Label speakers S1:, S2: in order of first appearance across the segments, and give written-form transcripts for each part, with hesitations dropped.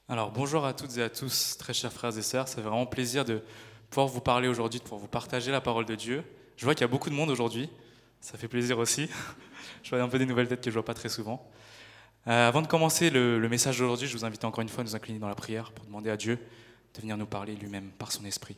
S1: Alors bonjour à toutes et à tous, très chers frères et sœurs, c'est vraiment plaisir de pouvoir vous parler aujourd'hui, de pouvoir vous partager la parole de Dieu. Je vois qu'il y a beaucoup de monde aujourd'hui, ça fait plaisir aussi. Je vois un peu des nouvelles têtes que je vois pas très souvent. Avant de commencer le message d'aujourd'hui, je vous invite encore une fois à nous incliner dans la prière pour demander à Dieu de venir nous parler lui-même par son esprit.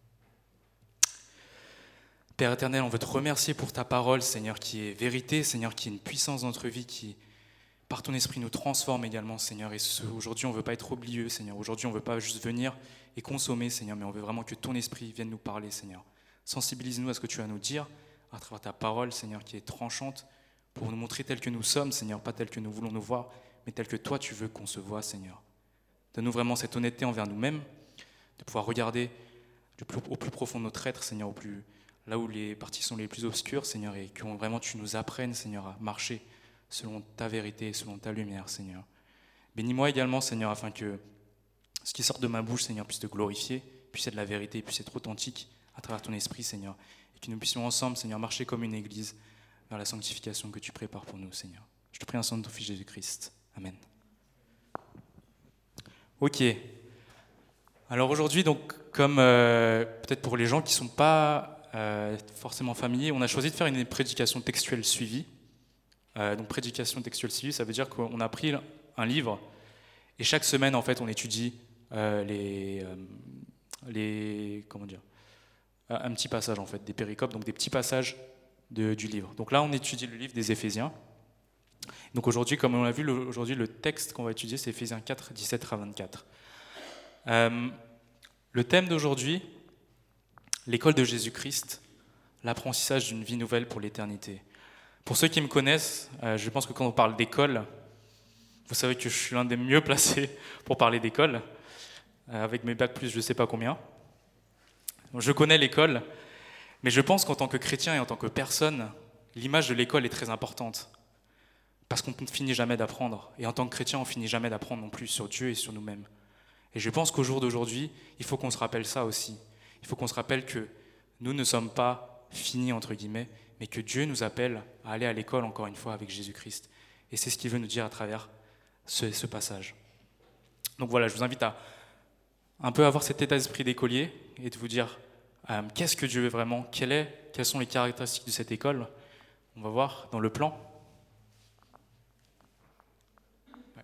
S1: Père éternel, on veut te remercier pour ta parole, Seigneur, qui est vérité, Seigneur, qui est une puissance dans notre vie, qui par ton esprit nous transforme également, Seigneur. Et aujourd'hui, on ne veut pas être oublieux, Seigneur. Aujourd'hui, on ne veut pas juste venir et consommer, Seigneur, mais on veut vraiment que ton esprit vienne nous parler, Seigneur. Sensibilise-nous à ce que tu as à nous dire à travers ta parole, Seigneur, qui est tranchante, pour nous montrer tel que nous sommes, Seigneur, pas tel que nous voulons nous voir, mais tel que toi tu veux qu'on se voit, Seigneur. Donne-nous vraiment cette honnêteté envers nous-mêmes, de pouvoir regarder au plus profond de notre être, Seigneur, là où les parties sont les plus obscures, Seigneur, et que vraiment tu nous apprennes, Seigneur, à marcher selon ta vérité, selon ta lumière, Seigneur. Bénis-moi également, Seigneur, afin que ce qui sort de ma bouche, Seigneur, puisse te glorifier, puisse être la vérité, puisse être authentique à travers ton esprit, Seigneur, et que nous puissions ensemble, Seigneur, marcher comme une église vers la sanctification que tu prépares pour nous, Seigneur. Je te prie en nom de ton Fils Jésus-Christ. Amen. Ok. Alors aujourd'hui, donc, comme peut-être pour les gens qui ne sont pas forcément familiers, on a choisi de faire une prédication textuelle suivie. Donc prédication textuelle suivie, ça veut dire qu'on a pris un livre et chaque semaine, en fait, on étudie comment dire, un petit passage, en fait, des péricopes, donc des petits passages du livre. Donc là, on étudie le livre des Éphésiens. Donc aujourd'hui, comme on l'a vu, aujourd'hui, le texte qu'on va étudier, c'est Éphésiens 4, 17 à 24. Le thème d'aujourd'hui, l'école de Jésus-Christ, l'apprentissage d'une vie nouvelle pour l'éternité. Pour ceux qui me connaissent, je pense que quand on parle d'école, vous savez que je suis l'un des mieux placés pour parler d'école, avec mes bacs plus je ne sais pas combien. Je connais l'école, mais je pense qu'en tant que chrétien et en tant que personne, l'image de l'école est très importante, parce qu'on ne finit jamais d'apprendre, et en tant que chrétien, on ne finit jamais d'apprendre non plus sur Dieu et sur nous-mêmes. Et je pense qu'au jour d'aujourd'hui, il faut qu'on se rappelle ça aussi. Il faut qu'on se rappelle que nous ne sommes pas finis, entre guillemets, mais que Dieu nous appelle à aller à l'école, encore une fois, avec Jésus-Christ. Et c'est ce qu'il veut nous dire à travers ce passage. Donc voilà, je vous invite à un peu avoir cet état d'esprit d'écolier et de vous dire qu'est-ce que Dieu veut vraiment, quelles sont les caractéristiques de cette école. On va voir dans le plan. Ouais.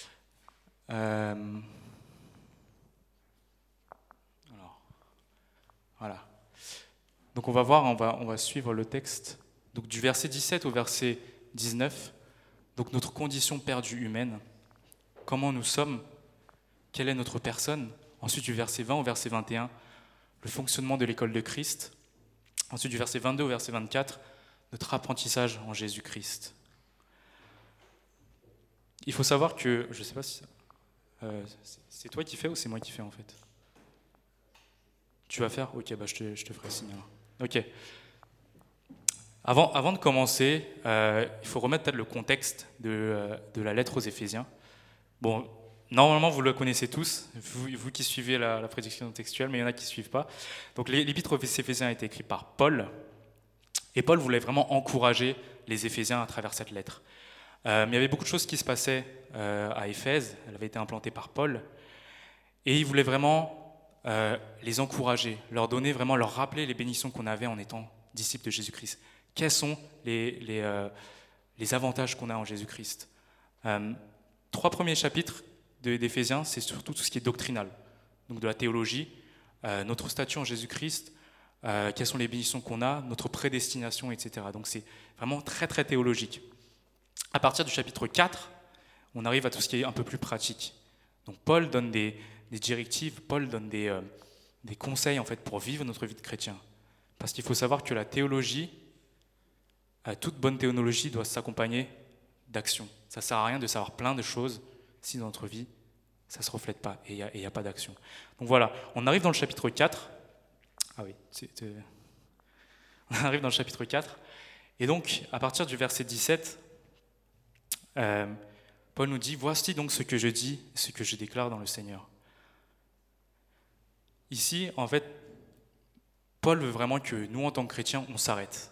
S1: Alors, voilà. Donc on va voir, on va suivre le texte. Donc du verset 17 au verset 19. Donc notre condition perdue humaine, comment nous sommes, quelle est notre personne. Ensuite du verset 20 au verset 21, le fonctionnement de l'école de Christ. Ensuite du verset 22 au verset 24, notre apprentissage en Jésus-Christ. Il faut savoir que, je ne sais pas si c'est toi qui fais ou c'est moi qui fais en fait. Tu vas faire? Ok, bah je te ferai signe alors. Ok. Avant de commencer, il faut remettre peut-être le contexte de la lettre aux Éphésiens. Bon, normalement, vous le connaissez tous, vous qui suivez la prédiction textuelle, mais il y en a qui ne suivent pas. Donc, l'épître aux Éphésiens a été écrit par Paul, et Paul voulait vraiment encourager les Éphésiens à travers cette lettre. Il y avait beaucoup de choses qui se passaient à Éphèse, elle avait été implantée par Paul, et il voulait vraiment les encourager, leur donner vraiment, leur rappeler les bénédictions qu'on avait en étant disciples de Jésus-Christ. Quels sont les avantages qu'on a en Jésus-Christ? 3 premiers chapitres d'Éphésiens, c'est surtout tout ce qui est doctrinal, donc de la théologie, notre statut en Jésus-Christ, quelles sont les bénédictions qu'on a, notre prédestination, etc. Donc c'est vraiment très très théologique. À partir du chapitre 4, on arrive à tout ce qui est un peu plus pratique. Donc Paul donne des directives, Paul donne des conseils en fait pour vivre notre vie de chrétien. Parce qu'il faut savoir que la théologie, toute bonne théologie doit s'accompagner d'action. Ça ne sert à rien de savoir plein de choses si dans notre vie, ça ne se reflète pas et il n'y a pas d'action. Donc voilà, on arrive dans le chapitre 4. Ah oui, on arrive dans le chapitre 4. Et donc, à partir du verset 17, Paul nous dit « Voici donc ce que je dis, ce que je déclare dans le Seigneur. » Ici, en fait, Paul veut vraiment que nous, en tant que chrétiens, on s'arrête.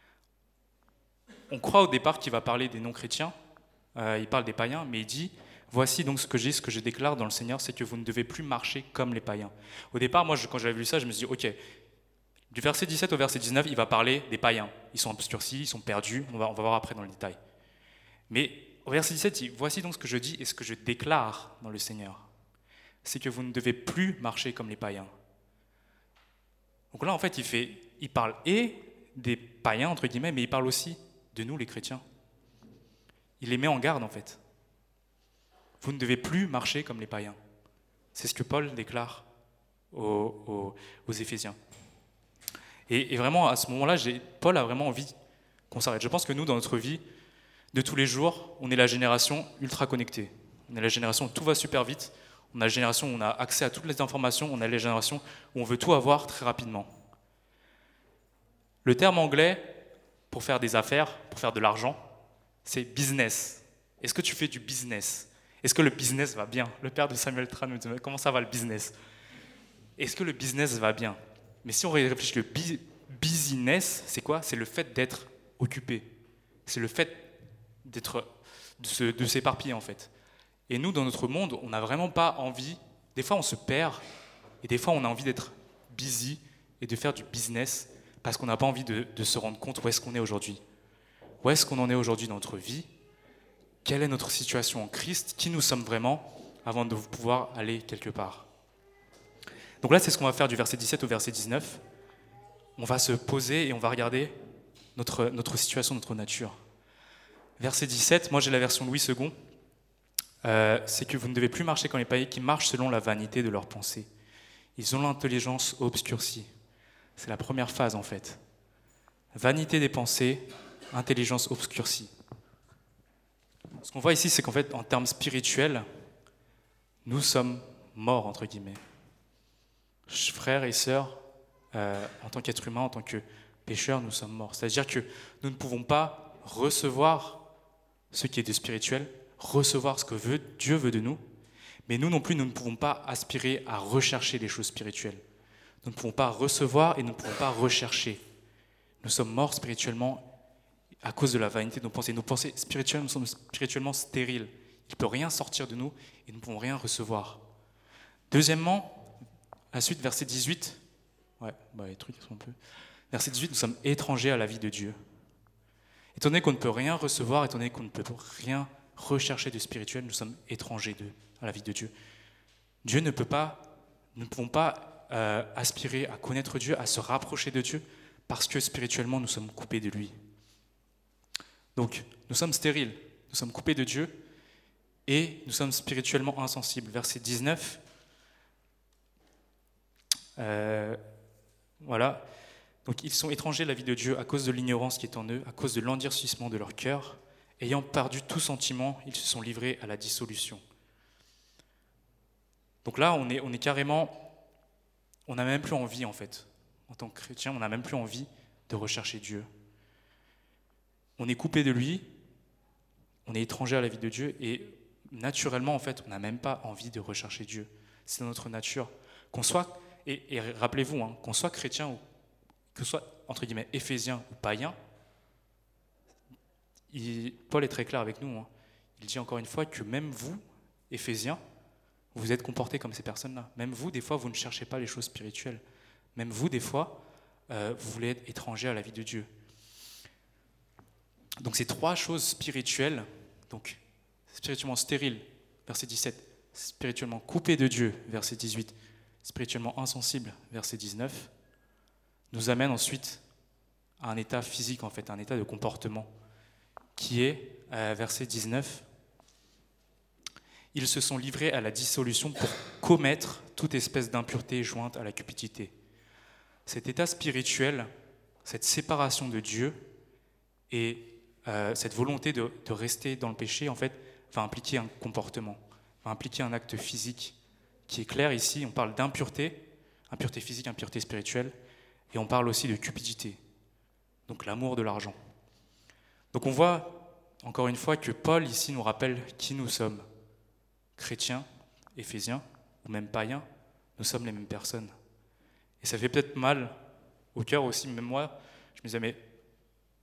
S1: On croit au départ qu'il va parler des non-chrétiens, il parle des païens, mais il dit « Voici donc ce que j'ai, ce que je déclare dans le Seigneur, c'est que vous ne devez plus marcher comme les païens. Au départ, moi, quand j'avais lu ça, je me suis dit, ok, du verset 17 au verset 19, il va parler des païens. Ils sont obscurcis, ils sont perdus, on va voir après dans le détail. Mais au verset 17, il dit, voici donc ce que je dis et ce que je déclare dans le Seigneur. C'est que vous ne devez plus marcher comme les païens. Donc là, en fait, il parle et des païens, entre guillemets, mais il parle aussi de nous, les chrétiens. Il les met en garde, en fait. Vous ne devez plus marcher comme les païens. C'est ce que Paul déclare aux Éphésiens. Et vraiment, à ce moment-là, Paul a vraiment envie qu'on s'arrête. Je pense que nous, dans notre vie de tous les jours, on est la génération ultra connectée. On est la génération où tout va super vite. On a la génération où on a accès à toutes les informations. On a la génération où on veut tout avoir très rapidement. Le terme anglais pour faire des affaires, pour faire de l'argent, c'est business. Est-ce que tu fais du business ? Est-ce que le business va bien ? Le père de Samuel Tran nous dit, comment ça va le business ? Est-ce que le business va bien ? Mais si on réfléchit, le business, c'est quoi ? C'est le fait d'être occupé. C'est le fait de s'éparpiller, en fait. Et nous, dans notre monde, on n'a vraiment pas envie, des fois on se perd, et des fois on a envie d'être busy et de faire du business, parce qu'on n'a pas envie de se rendre compte où est-ce qu'on est aujourd'hui. Où est-ce qu'on en est aujourd'hui dans notre vie ? Quelle est notre situation en Christ ? Qui nous sommes vraiment avant de pouvoir aller quelque part ? Donc là, c'est ce qu'on va faire du verset 17 au verset 19. On va se poser et on va regarder notre situation, notre nature. Verset 17, moi j'ai la version Louis II. C'est que vous ne devez plus marcher comme les païens qui marchent selon la vanité de leurs pensées. Ils ont l'intelligence obscurcie. C'est la première phase en fait. Vanité des pensées, intelligence obscurcie. Ce qu'on voit ici, c'est qu'en fait, en termes spirituels, nous sommes morts, entre guillemets. Frères et sœurs, en tant qu'êtres humains, en tant que pécheurs, nous sommes morts. C'est-à-dire que nous ne pouvons pas recevoir ce qui est de spirituel, recevoir ce que Dieu veut de nous, mais nous non plus, nous ne pouvons pas aspirer à rechercher les choses spirituelles. Nous ne pouvons pas recevoir et nous ne pouvons pas rechercher. Nous sommes morts spirituellement à cause de la vanité de nos pensées. Nos pensées spirituelles, nous sommes spirituellement stériles. Il ne peut rien sortir de nous et nous ne pouvons rien recevoir. Deuxièmement, la suite, verset 18. Les trucs sont un peu. Verset 18, nous sommes étrangers à la vie de Dieu. Étant donné qu'on ne peut rien recevoir, étant donné qu'on ne peut rien rechercher de spirituel, nous sommes étrangers à la vie de Dieu. Nous ne pouvons pas aspirer à connaître Dieu, à se rapprocher de Dieu, parce que spirituellement, nous sommes coupés de lui. Donc, nous sommes stériles, nous sommes coupés de Dieu, et nous sommes spirituellement insensibles. Verset 19, voilà. Donc, ils sont étrangers à la vie de Dieu à cause de l'ignorance qui est en eux, à cause de l'endurcissement de leur cœur. Ayant perdu tout sentiment, ils se sont livrés à la dissolution. Donc là, on est carrément, on n'a même plus envie en fait. En tant que chrétien, on n'a même plus envie de rechercher Dieu. On est coupé de lui, on est étranger à la vie de Dieu et naturellement en fait, on n'a même pas envie de rechercher Dieu. C'est dans notre nature. Qu'on soit, et rappelez-vous, qu'on soit chrétien ou que ce soit entre guillemets éphésien ou païen, Paul est très clair avec nous. Il dit encore une fois que même vous, Éphésiens, vous êtes comportés comme ces personnes-là. Même vous, des fois, vous ne cherchez pas les choses spirituelles. Même vous, des fois, vous voulez être étrangers à la vie de Dieu. Donc ces trois choses spirituelles, donc spirituellement stérile, verset 17, spirituellement coupé de Dieu, verset 18, spirituellement insensible, verset 19, nous amènent ensuite à un état physique, en fait, un état de comportement, qui est, verset 19, ils se sont livrés à la dissolution pour commettre toute espèce d'impureté jointe à la cupidité. Cet état spirituel, cette séparation de Dieu et cette volonté de rester dans le péché, en fait, va impliquer un comportement, va impliquer un acte physique qui est clair ici. On parle d'impureté, impureté physique, impureté spirituelle, et on parle aussi de cupidité, donc l'amour de l'argent. Donc on voit, encore une fois, que Paul ici nous rappelle qui nous sommes. Chrétiens, éphésiens, ou même païens, nous sommes les mêmes personnes. Et ça fait peut-être mal au cœur aussi, même moi, je me disais, mais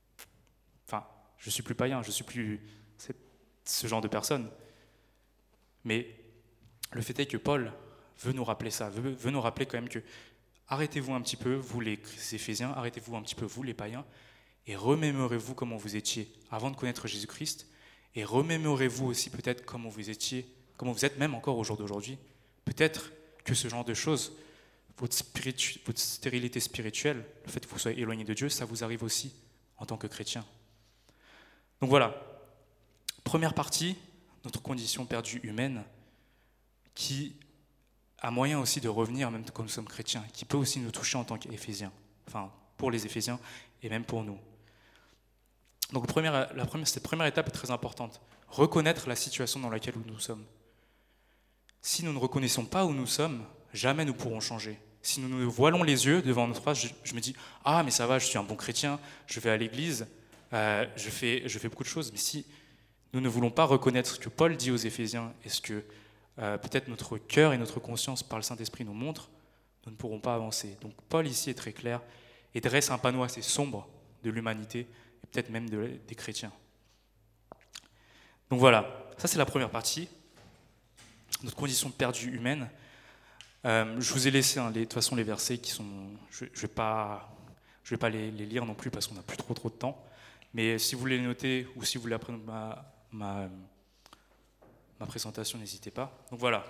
S1: je suis plus païen, je suis plus ce genre de personne. Mais le fait est que Paul veut nous rappeler ça, veut nous rappeler quand même que arrêtez-vous un petit peu, vous les Éphésiens, arrêtez-vous un petit peu, vous les païens, et remémorez-vous comment vous étiez avant de connaître Jésus-Christ, et remémorez-vous aussi peut-être comment vous étiez, comment vous êtes même encore au jour d'aujourd'hui. Peut-être que ce genre de choses, votre stérilité spirituelle, le fait que vous soyez éloigné de Dieu, ça vous arrive aussi en tant que chrétien. Donc voilà, première partie, notre condition perdue humaine, qui a moyen aussi de revenir, même quand nous sommes chrétiens, qui peut aussi nous toucher en tant qu'Éphésiens, enfin pour les Éphésiens et même pour nous. Donc cette première étape est très importante, reconnaître la situation dans laquelle nous sommes. Si nous ne reconnaissons pas où nous sommes, jamais nous pourrons changer. Si nous nous voilons les yeux devant notre face, je me dis « Ah, mais ça va, je suis un bon chrétien, je vais à l'église, je fais beaucoup de choses. » Mais si nous ne voulons pas reconnaître ce que Paul dit aux Éphésiens et ce que peut-être notre cœur et notre conscience par le Saint-Esprit nous montrent, nous ne pourrons pas avancer. Donc Paul ici est très clair et dresse un panneau assez sombre de l'humanité et peut-être même des chrétiens. Donc voilà, ça c'est la première partie, notre condition perdue humaine. Je vous ai laissé de toute façon les versets qui sont... Je ne vais pas les lire non plus parce qu'on n'a plus trop de temps. Mais si vous voulez les noter ou si vous voulez apprendre ma présentation, n'hésitez pas. Donc voilà.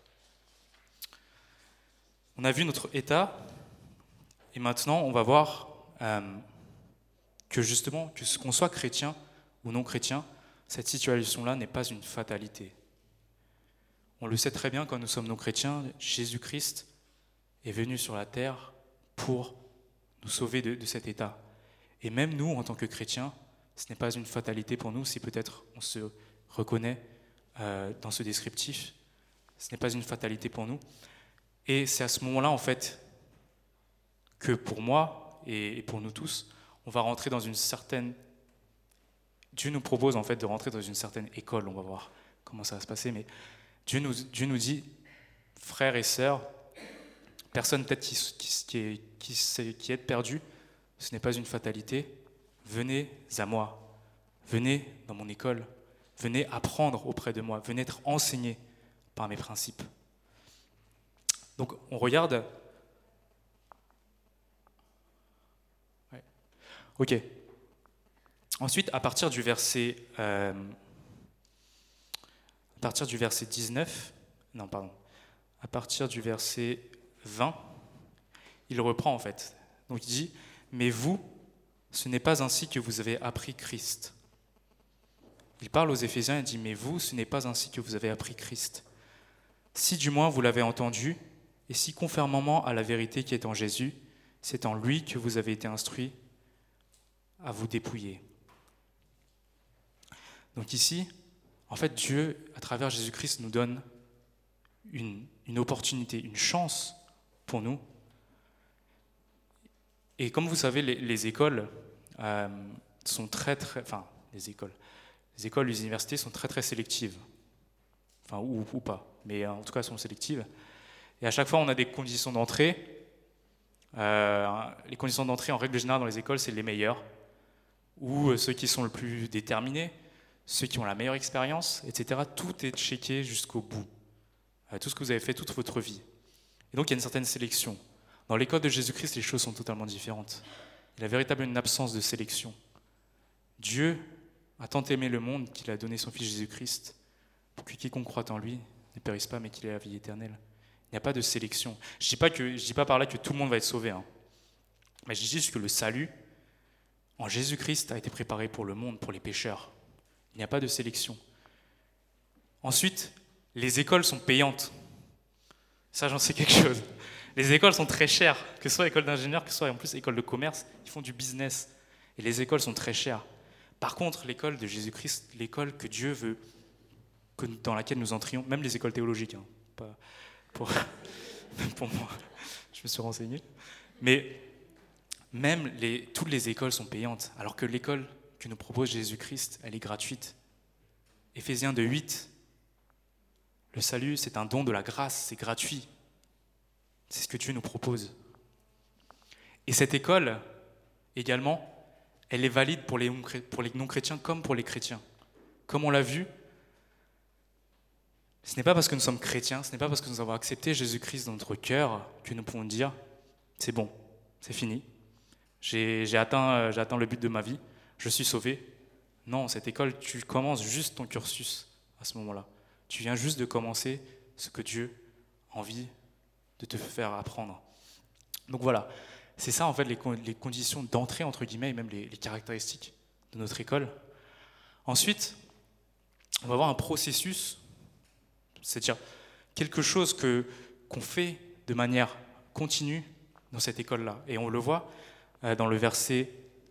S1: On a vu notre état et maintenant on va voir que justement, qu'on soit chrétien ou non chrétien, cette situation-là n'est pas une fatalité. On le sait très bien quand nous sommes non chrétiens, Jésus-Christ est venu sur la terre pour nous sauver de cet état. Et même nous, en tant que chrétiens, ce n'est pas une fatalité pour nous si peut-être on se reconnaît dans ce descriptif. Ce n'est pas une fatalité pour nous. Et c'est à ce moment-là, en fait, que pour moi et pour nous tous, on va rentrer dans une certaine... Dieu nous propose en fait de rentrer dans une certaine école, on va voir comment ça va se passer, mais Dieu nous dit, frères et sœurs, personne peut-être qui est perdu, ce n'est pas une fatalité, venez à moi, venez dans mon école, venez apprendre auprès de moi, venez être enseigné par mes principes. Donc on regarde... Ouais. Ok. Ensuite, à partir du verset 19, non pardon, à partir du verset 20, il reprend en fait. Donc il dit, mais vous, ce n'est pas ainsi que vous avez appris Christ. Il parle aux Éphésiens et dit, mais vous, ce n'est pas ainsi que vous avez appris Christ. Si du moins vous l'avez entendu, et si conformément à la vérité qui est en Jésus, c'est en lui que vous avez été instruits à vous dépouiller. Donc ici, en fait, Dieu, à travers Jésus-Christ, nous donne une opportunité, une chance pour nous. Et comme vous savez, les écoles sont les écoles, les universités sont très sélectives. Enfin, ou pas, mais en tout cas, elles sont sélectives. Et à chaque fois, on a des conditions d'entrée. Les conditions d'entrée, en règle générale, dans les écoles, c'est les meilleurs, ou ceux qui sont le plus déterminés, ceux qui ont la meilleure expérience, etc. Tout est checké jusqu'au bout. Tout ce que vous avez fait toute votre vie. Et donc, il y a une certaine sélection. Dans l'école de Jésus-Christ, les choses sont totalement différentes. Il y a véritablement une absence de sélection. Dieu a tant aimé le monde qu'il a donné son Fils Jésus-Christ pour que quiconque croit en lui ne périsse pas, mais qu'il ait la vie éternelle. Il n'y a pas de sélection. Je ne dis pas par là que tout le monde va être sauvé. Mais je dis juste que le salut, en Jésus-Christ, a été préparé pour le monde, pour les pécheurs. Il n'y a pas de sélection. Ensuite, les écoles sont payantes. Ça, j'en sais quelque chose. Les écoles sont très chères, que ce soit école d'ingénieur, que ce soit en plus école de commerce, ils font du business. Et les écoles sont très chères. Par contre, l'école de Jésus-Christ, l'école que Dieu veut, dans laquelle nous entrions, même les écoles théologiques, pas pour moi, je me suis renseigné, mais même toutes les écoles sont payantes, alors que l'école que nous propose Jésus-Christ, elle est gratuite. Éphésiens 2:8, le salut, c'est un don de la grâce, c'est gratuit. C'est ce que Dieu nous propose. Et cette école, également, elle est valide pour les non-chrétiens comme pour les chrétiens. Comme on l'a vu, Ce n'est pas parce que nous sommes chrétiens, ce n'est pas parce que nous avons accepté Jésus-Christ dans notre cœur que nous pouvons dire « c'est bon, c'est fini, j'ai atteint le but de ma vie, je suis sauvé ». Non, cette école, tu commences juste ton cursus à ce moment-là. Tu viens juste de commencer ce que Dieu a envie de te faire apprendre. Donc voilà, c'est ça en fait les conditions d'entrée, entre guillemets, et même les caractéristiques de notre école. Ensuite, on va avoir un processus, c'est-à-dire quelque chose qu'on fait de manière continue dans cette école-là. Et on le voit dans le verset,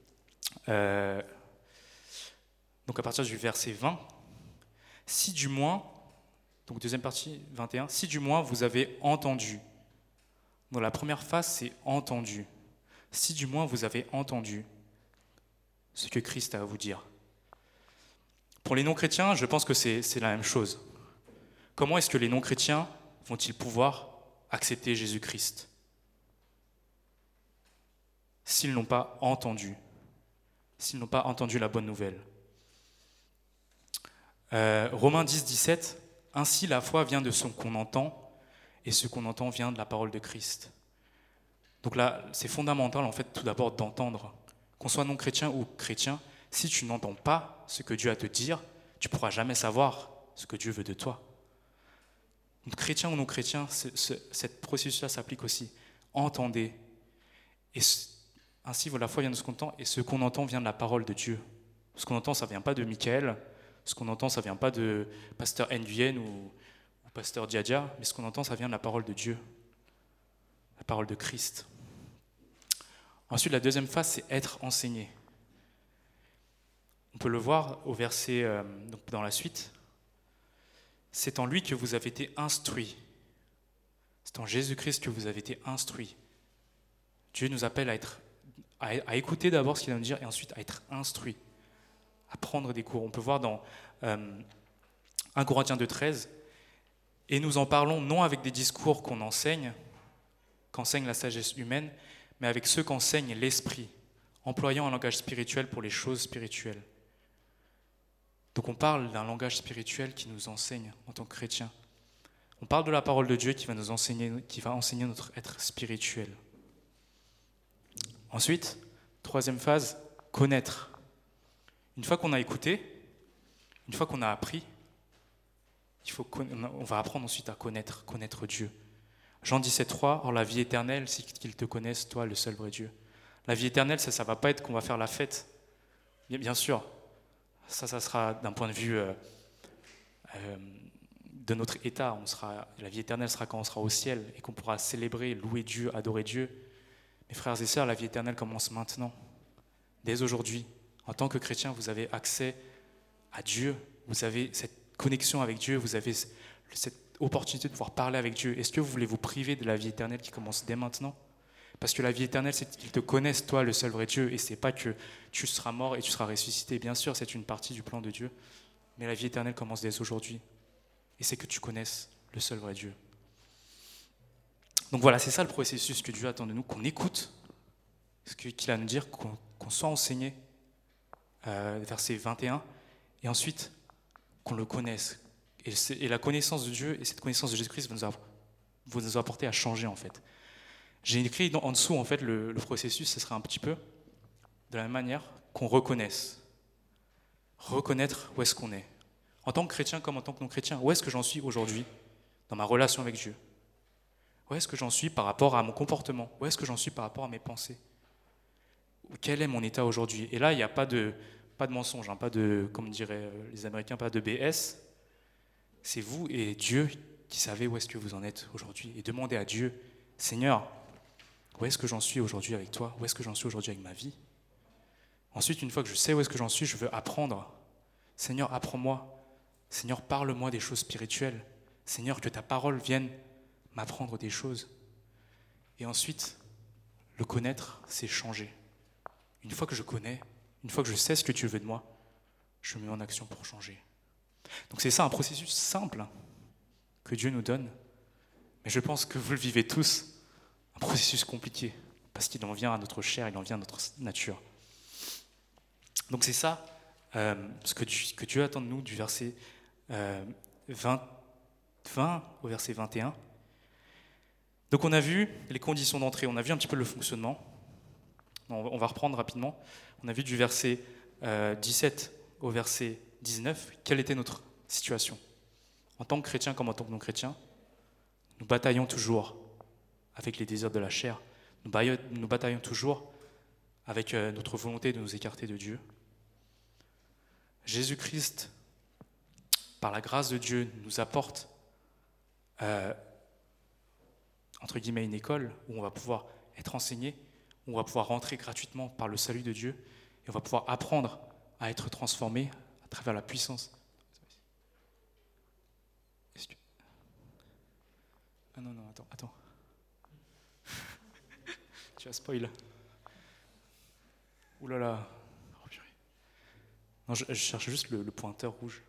S1: donc à partir du verset 20, si du moins, donc deuxième partie, 21, si du moins vous avez entendu. Donc la première phase, c'est entendu. Si du moins vous avez entendu ce que Christ a à vous dire. Pour les non-chrétiens, je pense que c'est la même chose. Comment est-ce que les non-chrétiens vont-ils pouvoir accepter Jésus-Christ s'ils n'ont pas entendu, s'ils n'ont pas entendu la bonne nouvelle? Romains 10, 17, ainsi la foi vient de ce qu'on entend, et ce qu'on entend vient de la parole de Christ. Donc là, c'est fondamental en fait tout d'abord d'entendre. Qu'on soit non-chrétien ou chrétien, si tu n'entends pas ce que Dieu a à te dire, tu ne pourras jamais savoir ce que Dieu veut de toi. Donc, chrétien ou non-chrétien, cette processus-là s'applique aussi. Entendez. Et ainsi, la foi vient de ce qu'on entend, et ce qu'on entend vient de la parole de Dieu. Ce qu'on entend, ça ne vient pas de Michael, ce qu'on entend, ça ne vient pas de pasteur Nguyen ou pasteur Diadia, mais ce qu'on entend, ça vient de la parole de Dieu, la parole de Christ. Ensuite, la deuxième phase, c'est être enseigné. On peut le voir au verset, donc dans la suite. C'est en lui que vous avez été instruits. C'est en Jésus-Christ que vous avez été instruits. Dieu nous appelle à écouter d'abord ce qu'il a à nous dire et ensuite à être instruits, à prendre des cours. On peut voir dans 1 Corinthiens 2,13, et nous en parlons non avec des discours qu'enseigne la sagesse humaine, mais avec ceux qu'enseigne l'esprit, employant un langage spirituel pour les choses spirituelles. Donc on parle d'un langage spirituel qui nous enseigne en tant que chrétiens. On parle de la parole de Dieu qui va enseigner notre être spirituel. Ensuite, troisième phase, connaître. Une fois qu'on a écouté, une fois qu'on a appris, on va apprendre ensuite à connaître Dieu. Jean 17,3, or la vie éternelle, c'est qu'ils te connaissent, toi, le seul vrai Dieu. La vie éternelle, ça ne va pas être qu'on va faire la fête. Bien sûr, ça sera d'un point de vue de notre état. La vie éternelle sera quand on sera au ciel et qu'on pourra célébrer, louer Dieu, adorer Dieu. Mes frères et sœurs, la vie éternelle commence maintenant, dès aujourd'hui. En tant que chrétien, vous avez accès à Dieu, vous avez cette connexion avec Dieu, vous avez cette opportunité de pouvoir parler avec Dieu. Est-ce que vous voulez vous priver de la vie éternelle qui commence dès maintenant ? Parce que la vie éternelle, c'est qu'ils te connaissent, toi, le seul vrai Dieu, et c'est pas que tu seras mort et tu seras ressuscité. Bien sûr, c'est une partie du plan de Dieu, mais la vie éternelle commence dès aujourd'hui, et c'est que tu connaisses le seul vrai Dieu. Donc voilà, c'est ça le processus que Dieu attend de nous, qu'on écoute ce qu'il a à nous dire, qu'on soit enseigné, verset 21, et ensuite qu'on le connaisse. Et la connaissance de Dieu et cette connaissance de Jésus-Christ va nous apporter à changer en fait. J'ai écrit en dessous en fait le processus, ce sera un petit peu de la même manière qu'on reconnaisse. Reconnaître où est-ce qu'on est. En tant que chrétien comme en tant que non-chrétien, où est-ce que j'en suis aujourd'hui dans ma relation avec Dieu ? Où est-ce que j'en suis par rapport à mon comportement ? Où est-ce que j'en suis par rapport à mes pensées ? Quel est mon état aujourd'hui ? Et là, il n'y a pas de mensonge, pas de, comme diraient les Américains, pas de BS. C'est vous et Dieu qui savez où est-ce que vous en êtes aujourd'hui. Et demandez à Dieu, Seigneur, où est-ce que j'en suis aujourd'hui avec toi ? Où est-ce que j'en suis aujourd'hui avec ma vie ? Ensuite, une fois que je sais où est-ce que j'en suis, je veux apprendre. Seigneur, apprends-moi. Seigneur, parle-moi des choses spirituelles. Seigneur, que ta parole vienne m'apprendre des choses. Et ensuite, le connaître, c'est changer. Une fois que je connais, une fois que je sais ce que tu veux de moi, je me mets en action pour changer. Donc c'est ça un processus simple que Dieu nous donne. Mais je pense que vous le vivez tous, un processus compliqué, parce qu'il en vient à notre chair, il en vient à notre nature. Donc c'est ça ce que Dieu attend de nous du verset 21 20 au verset 21. Donc on a vu les conditions d'entrée, on a vu un petit peu le fonctionnement. On va reprendre rapidement. On a vu du verset 17 au verset 19, quelle était notre situation. En tant que chrétien comme en tant que non-chrétien, nous bataillons toujours avec les désirs de la chair. Nous bataillons toujours avec notre volonté de nous écarter de Dieu. Jésus-Christ, par la grâce de Dieu, nous apporte entre guillemets une école où on va pouvoir être enseigné, où on va pouvoir rentrer gratuitement par le salut de Dieu et on va pouvoir apprendre à être transformé à travers la puissance. Ah non, attends. Tu as spoil. Ouh là là. Oh, purée. Non, je cherche juste le pointeur rouge.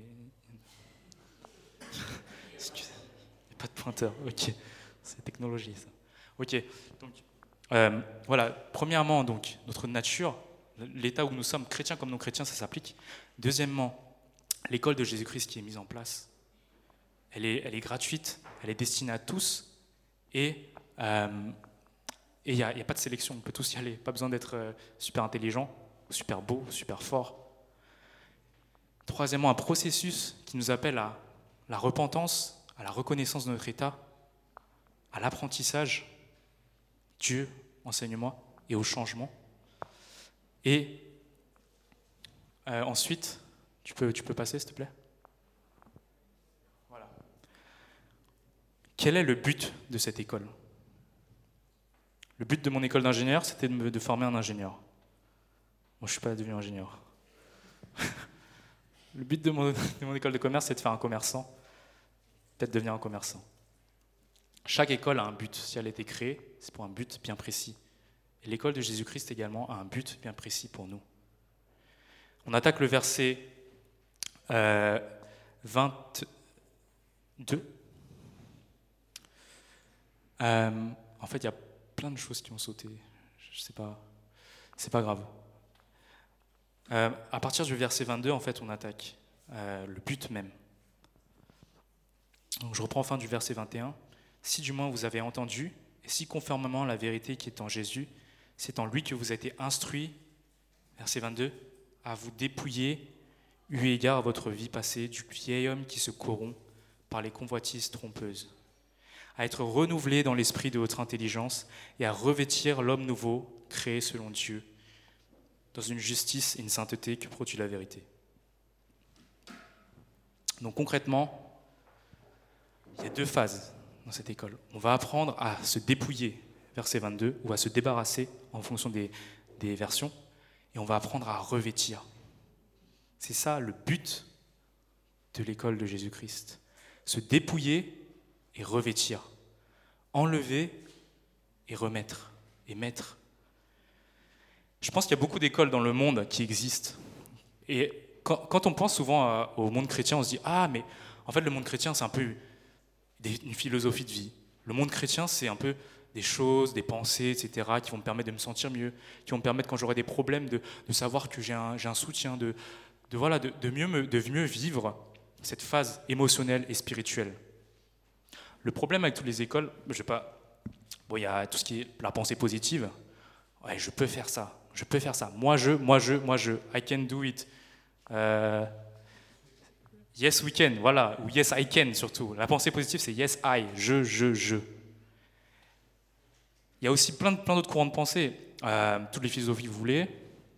S1: Excusez, il n'y a pas de pointeur. Ok, c'est technologie ça. Ok, donc voilà. Premièrement, donc notre nature, l'état où nous sommes, chrétiens comme non chrétiens, ça s'applique. Deuxièmement, l'école de Jésus-Christ qui est mise en place, elle est gratuite, elle est destinée à tous et il n'y a pas de sélection, on peut tous y aller. Pas besoin d'être super intelligent, super beau, super fort. Troisièmement, un processus qui nous appelle à la repentance, à la reconnaissance de notre état, à l'apprentissage, Dieu, enseigne-moi, et au changement. Et ensuite, tu peux passer s'il te plaît ? Voilà. Quel est le but de cette école ? Le but de mon école d'ingénieur, c'était de former un ingénieur. Moi, je ne suis pas devenu ingénieur. Le but de mon école de commerce, c'est de faire un commerçant, peut-être devenir un commerçant. Chaque école a un but. Si elle a été créée, c'est pour un but bien précis. Et l'école de Jésus-Christ également a un but bien précis pour nous. On attaque le verset 22. En fait, il y a plein de choses qui ont sauté. Je sais pas. C'est pas grave. À partir du verset 22, en fait, on attaque le but même. Donc, je reprends enfin du verset 21. Si du moins vous avez entendu, et si conformément à la vérité qui est en Jésus, c'est en lui que vous avez été instruits, verset 22, à vous dépouiller, eu égard à votre vie passée, du vieil homme qui se corrompt par les convoitises trompeuses, à être renouvelé dans l'esprit de votre intelligence et à revêtir l'homme nouveau, créé selon Dieu, dans une justice et une sainteté que produit la vérité. Donc concrètement, il y a deux phases dans cette école. On va apprendre à se dépouiller, verset 22, ou à se débarrasser en fonction des versions, et on va apprendre à revêtir. C'est ça le but de l'école de Jésus-Christ. Se dépouiller et revêtir. Enlever et remettre, et mettre. Je pense qu'il y a beaucoup d'écoles dans le monde qui existent. Et quand on pense souvent au monde chrétien, on se dit « Ah, mais en fait, le monde chrétien, c'est un peu une philosophie de vie. Le monde chrétien, c'est un peu des choses, des pensées, etc., qui vont me permettre de me sentir mieux, qui vont me permettre, quand j'aurai des problèmes, de savoir que j'ai un soutien, de mieux vivre cette phase émotionnelle et spirituelle. » Le problème avec toutes les écoles, il y a tout ce qui est la pensée positive. Ouais, je peux faire ça. Moi, je. I can do it. Yes, we can, voilà. Ou yes, I can, surtout. La pensée positive, c'est yes, I. Je. Il y a aussi plein d'autres courants de pensée. Toutes les philosophies que vous voulez.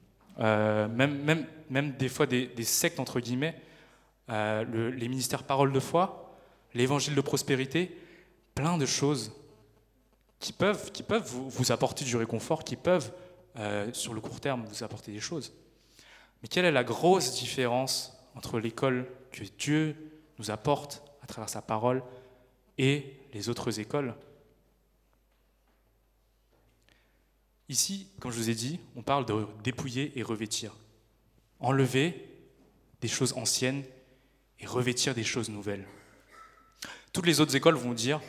S1: Même des fois des sectes, entre guillemets. Les ministères Parole de foi. L'évangile de prospérité. Plein de choses qui peuvent vous apporter du réconfort, qui peuvent, sur le court terme, vous apporter des choses. Mais quelle est la grosse différence entre l'école que Dieu nous apporte à travers sa parole et les autres écoles ? Ici, comme je vous ai dit, on parle de dépouiller et revêtir. Enlever des choses anciennes et revêtir des choses nouvelles. Toutes les autres écoles vont dire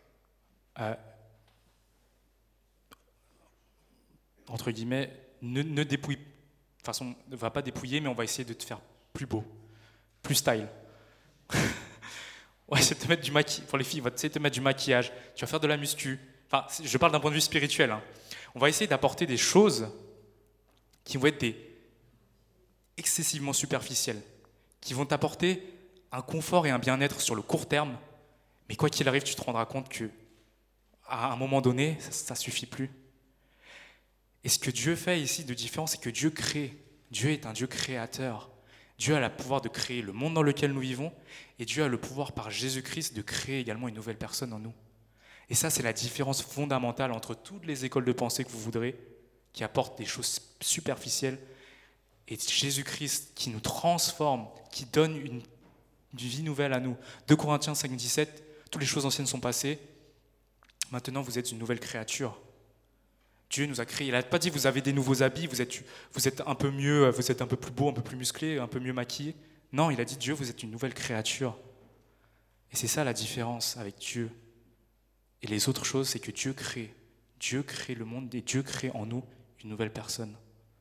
S1: entre guillemets, ne dépouille, de toute façon, ne va pas dépouiller, mais on va essayer de te faire plus beau, plus style. Ouais, c'est de te mettre du maquillage. Pour les filles, on va essayer de te mettre du maquillage. Tu vas faire de la muscu. Enfin, je parle d'un point de vue spirituel, hein. On va essayer d'apporter des choses qui vont être excessivement superficielles, qui vont t'apporter un confort et un bien-être sur le court terme. Mais quoi qu'il arrive, tu te rendras compte que à un moment donné, ça ne suffit plus. Et ce que Dieu fait ici de différent, c'est que Dieu crée. Dieu est un Dieu créateur. Dieu a le pouvoir de créer le monde dans lequel nous vivons, et Dieu a le pouvoir par Jésus-Christ de créer également une nouvelle personne en nous. Et ça, c'est la différence fondamentale entre toutes les écoles de pensée que vous voudrez, qui apportent des choses superficielles, et Jésus-Christ qui nous transforme, qui donne une vie nouvelle à nous. 2 Corinthiens 5, 17, toutes les choses anciennes sont passées, maintenant vous êtes une nouvelle créature. Dieu nous a créés. Il n'a pas dit vous avez des nouveaux habits, vous êtes un peu mieux, vous êtes un peu plus beau, un peu plus musclé, un peu mieux maquillé. Non, il a dit Dieu, vous êtes une nouvelle créature. Et c'est ça la différence avec Dieu. Et les autres choses, c'est que Dieu crée. Dieu crée le monde et Dieu crée en nous une nouvelle personne.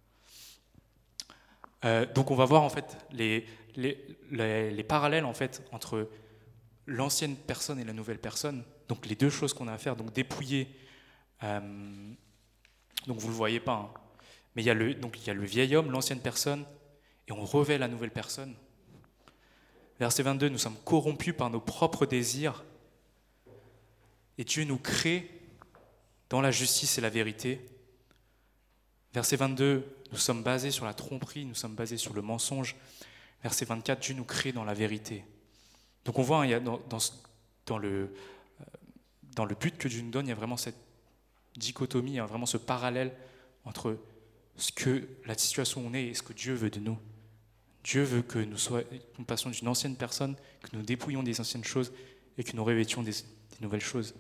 S1: Donc on va voir en fait les parallèles en fait entre l'ancienne personne et la nouvelle personne. Donc les deux choses qu'on a à faire, donc dépouiller. Donc vous ne le voyez pas, hein. Mais il y a le vieil homme, l'ancienne personne, et on revêt la nouvelle personne. Verset 22, nous sommes corrompus par nos propres désirs, et Dieu nous crée dans la justice et la vérité. Verset 22, nous sommes basés sur la tromperie, nous sommes basés sur le mensonge. Verset 24, Dieu nous crée dans la vérité. Donc on voit, hein, il y a dans le but que Dieu nous donne, il y a vraiment cette dichotomie, il y a vraiment ce parallèle entre la situation où on est et ce que Dieu veut de nous. Dieu veut que nous passions d'une ancienne personne, que nous dépouillions des anciennes choses et que nous revêtions des nouvelles choses.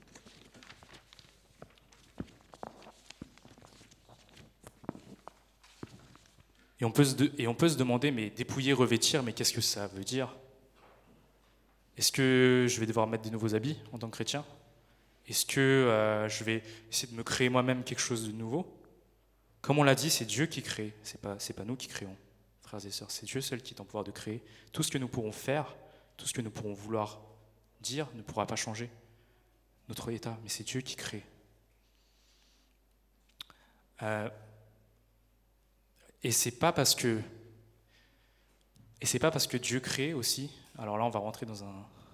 S1: Et on peut se demander, mais dépouiller, revêtir, mais qu'est-ce que ça veut dire ? Est-ce que je vais devoir mettre des nouveaux habits en tant que chrétien ? Est-ce que je vais essayer de me créer moi-même quelque chose de nouveau ? Comme on l'a dit, c'est Dieu qui crée, c'est pas nous qui créons, frères et sœurs. C'est Dieu seul qui est en pouvoir de créer. Tout ce que nous pourrons faire, tout ce que nous pourrons vouloir dire ne pourra pas changer notre état, mais c'est Dieu qui crée. Et c'est pas parce que Dieu crée aussi. Alors là, on va rentrer dans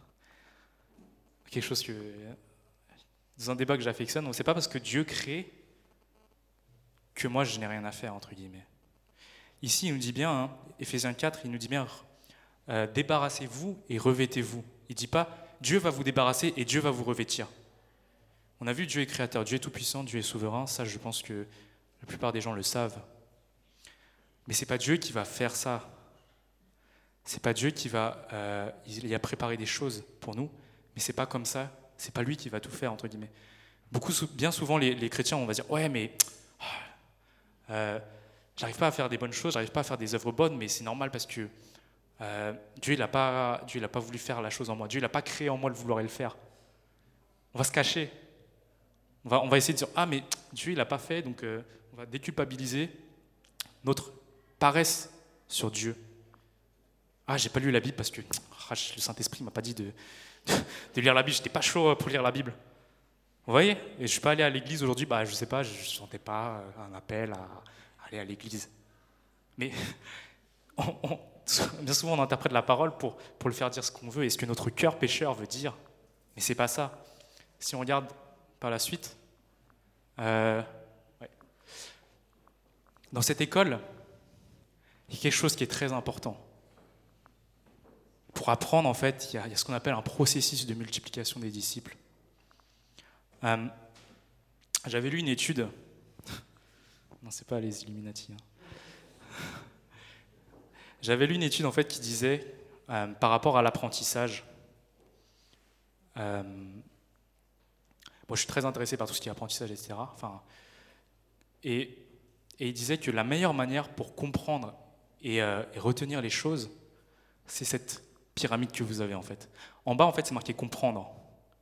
S1: dans un débat que j'affectionne. Donc c'est pas parce que Dieu crée que moi je n'ai rien à faire, entre guillemets. Ici, il nous dit bien, hein, Éphésiens 4, il nous dit bien, débarrassez-vous et revêtez-vous. Il ne dit pas, Dieu va vous débarrasser et Dieu va vous revêtir. On a vu Dieu est créateur, Dieu est tout-puissant, Dieu est souverain. Ça, je pense que la plupart des gens le savent. Mais ce n'est pas Dieu qui va faire ça. C'est pas Dieu qui va... il a préparé des choses pour nous, mais c'est pas comme ça. C'est pas lui qui va tout faire, entre guillemets. Bien souvent, les chrétiens, on va dire, ouais, mais... j'arrive pas à faire des bonnes choses, j'arrive pas à faire des œuvres bonnes, mais c'est normal parce que Dieu, il n'a pas voulu faire la chose en moi. Dieu, il n'a pas créé en moi le vouloir et le faire. On va se cacher. On va essayer de dire, ah, mais Dieu, il n'a pas fait, donc on va déculpabiliser notre paresse sur Dieu. Ah, j'ai pas lu la Bible parce que le Saint-Esprit m'a pas dit de lire la Bible. J'étais pas chaud pour lire la Bible. Vous voyez ? Et je suis pas allé à l'église aujourd'hui. Je sais pas, je sentais pas un appel à aller à l'église. Mais bien souvent, on interprète la parole pour le faire dire ce qu'on veut et ce que notre cœur pécheur veut dire. Mais c'est pas ça. Si on regarde par la suite, dans cette école, il y a quelque chose qui est très important. Pour apprendre, en fait, il y a ce qu'on appelle un processus de multiplication des disciples. J'avais lu une étude. Non, c'est pas les Illuminati. J'avais lu une étude, en fait, qui disait, par rapport à l'apprentissage, moi, je suis très intéressé par tout ce qui est apprentissage, etc. Et il disait que la meilleure manière pour comprendre et retenir les choses, c'est cette pyramide que vous avez, en fait. En bas, en fait, c'est marqué « comprendre ».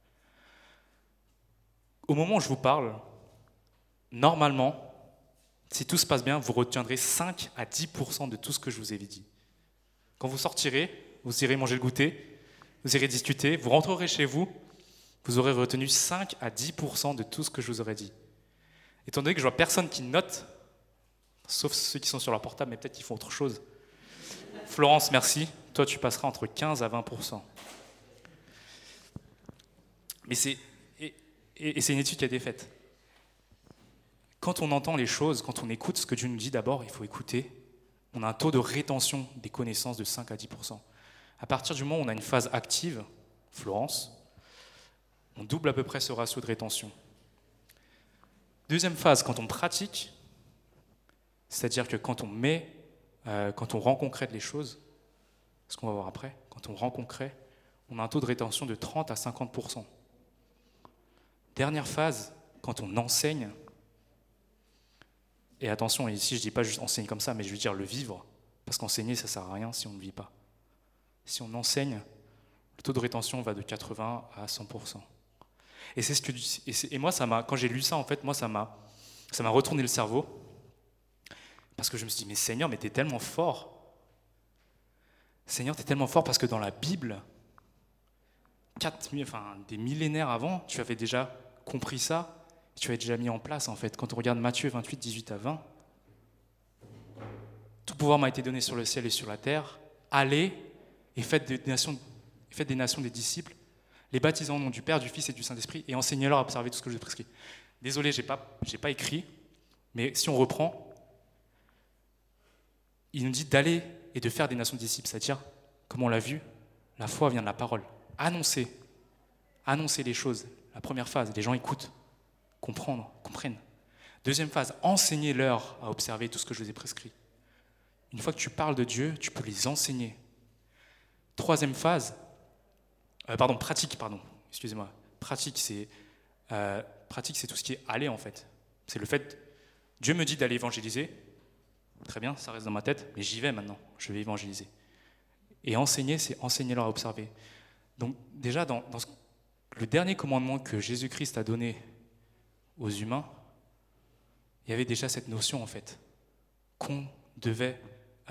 S1: Au moment où je vous parle, normalement, si tout se passe bien, vous retiendrez 5 à 10% de tout ce que je vous ai dit. Quand vous sortirez, vous irez manger le goûter, vous irez discuter, vous rentrerez chez vous, vous aurez retenu 5 à 10% de tout ce que je vous aurais dit. Étant donné que je vois personne qui note, sauf ceux qui sont sur leur portable, mais peut-être qu'ils font autre chose. Florence, merci. Toi, tu passeras entre 15 à 20%. Mais c'est une étude qui a été faite. Quand on entend les choses, quand on écoute ce que Dieu nous dit d'abord, il faut écouter. On a un taux de rétention des connaissances de 5 à 10%. À partir du moment où on a une phase active, Florence, on double à peu près ce ratio de rétention. Deuxième phase, quand on pratique, c'est-à-dire que quand on rend concrète les choses, ce qu'on va voir après, quand on rend concret, on a un taux de rétention de 30 à 50%. Dernière phase, quand on enseigne, et attention, ici je ne dis pas juste enseigner comme ça, mais je veux dire le vivre, parce qu'enseigner ça ne sert à rien si on ne vit pas. Si on enseigne, le taux de rétention va de 80 à 100%. Et c'est ce que moi quand j'ai lu ça en fait, moi ça m'a retourné le cerveau, parce que je me suis dit mais Seigneur, mais t'es tellement fort. Seigneur, t'es tellement fort parce que dans la Bible, des millénaires avant, tu avais déjà compris ça, tu avais déjà mis en place en fait. Quand on regarde Matthieu 28, 18 à 20, tout pouvoir m'a été donné sur le ciel et sur la terre. Allez et faites des nations des disciples, les baptisant au nom du Père, du Fils et du Saint-Esprit, et enseignez-leur à observer tout ce que je vous ai prescrit. Désolé, j'ai pas écrit, mais si on reprend, il nous dit d'aller et de faire des nations de disciples, c'est-à-dire, comme on l'a vu, la foi vient de la parole. Annoncer les choses. La première phase, les gens écoutent, comprennent. Deuxième phase, enseignez-leur à observer tout ce que je vous ai prescrit. Une fois que tu parles de Dieu, tu peux les enseigner. Troisième phase, pratique, excusez-moi. Pratique, c'est tout ce qui est aller, en fait. C'est le fait, Dieu me dit d'aller évangéliser, très bien, ça reste dans ma tête, mais j'y vais maintenant, je vais évangéliser. Et enseigner, c'est enseigner-leur à observer. Donc déjà, dans le dernier commandement que Jésus-Christ a donné aux humains, il y avait déjà cette notion, en fait, qu'on devait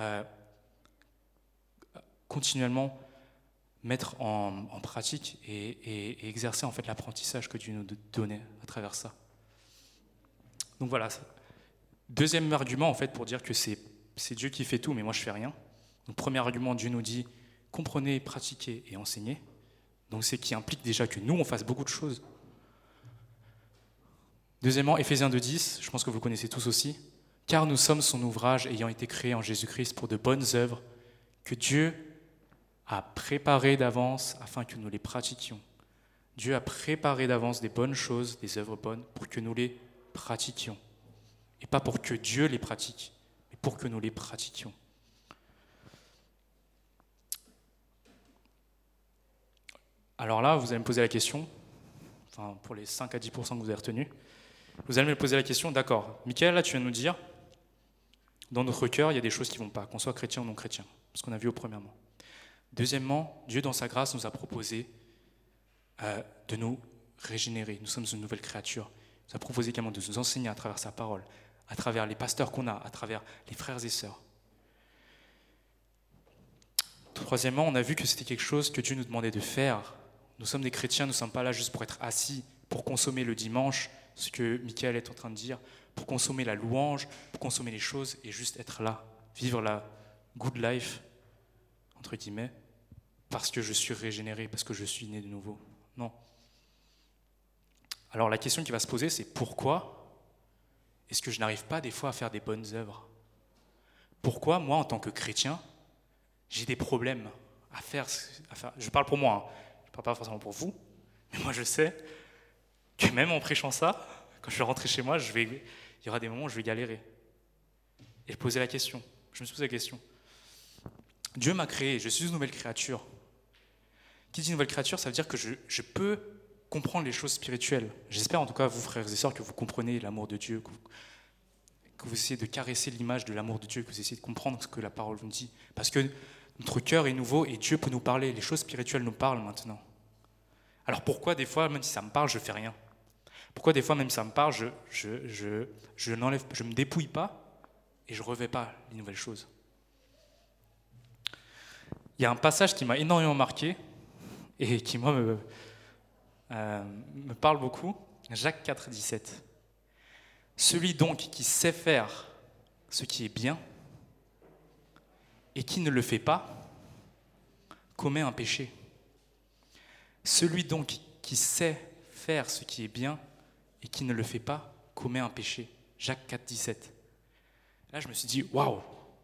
S1: continuellement mettre en pratique et exercer en fait l'apprentissage que Dieu nous donnait à travers ça. Donc voilà. Deuxième argument en fait pour dire que c'est Dieu qui fait tout, mais moi je fais rien. Donc premier argument, Dieu nous dit comprenez, pratiquez et enseignez. Donc c'est qui implique déjà que nous on fasse beaucoup de choses. Deuxièmement, Éphésiens 2:10, je pense que vous le connaissez tous aussi. Car nous sommes son ouvrage ayant été créé en Jésus-Christ pour de bonnes œuvres que Dieu a préparées d'avance afin que nous les pratiquions. Dieu a préparé d'avance des bonnes choses, des œuvres bonnes, pour que nous les pratiquions. Et pas pour que Dieu les pratique, mais pour que nous les pratiquions. Alors là, vous allez me poser la question, pour les 5 à 10% que vous avez retenus, vous allez me poser la question, d'accord, Michael, là tu viens de nous dire, dans notre cœur, il y a des choses qui ne vont pas, qu'on soit chrétien ou non chrétien, ce qu'on a vu au premièrement. Deuxièmement, Dieu dans sa grâce nous a proposé de nous régénérer, nous sommes une nouvelle créature. Il nous a proposé également de nous enseigner à travers sa parole, à travers les pasteurs qu'on a, à travers les frères et sœurs. Troisièmement, on a vu que c'était quelque chose que Dieu nous demandait de faire. Nous sommes des chrétiens, nous ne sommes pas là juste pour être assis, pour consommer le dimanche, ce que Michael est en train de dire, pour consommer la louange, pour consommer les choses et juste être là, vivre la good life, entre guillemets, parce que je suis régénéré, parce que je suis né de nouveau. Non. Alors la question qui va se poser, c'est pourquoi est-ce que je n'arrive pas des fois à faire des bonnes œuvres ? Pourquoi, moi, en tant que chrétien, j'ai des problèmes à faire. Je parle pour moi, je ne parle pas forcément pour vous, mais moi je sais que même en prêchant ça, quand je vais rentrer chez moi, il y aura des moments où je vais galérer. Et je me suis posé la question. Dieu m'a créé, je suis une nouvelle créature. Qui dit nouvelle créature, ça veut dire que je peux comprendre les choses spirituelles. J'espère en tout cas, vous frères et sœurs, que vous comprenez l'amour de Dieu, que vous essayez de caresser l'image de l'amour de Dieu, que vous essayez de comprendre ce que la parole vous dit. Parce que notre cœur est nouveau et Dieu peut nous parler. Les choses spirituelles nous parlent maintenant. Alors pourquoi des fois, même si ça me parle, je ne fais rien ? Pourquoi des fois, même si ça me parle, je ne me dépouille pas et je ne revais pas les nouvelles choses ? Il y a un passage qui m'a énormément marqué. et qui, moi, me parle beaucoup. Jacques 4, 17. Celui donc qui sait faire ce qui est bien et qui ne le fait pas commet un péché. Celui donc qui sait faire ce qui est bien et qui ne le fait pas commet un péché. Jacques 4, 17. Là, je me suis dit, waouh!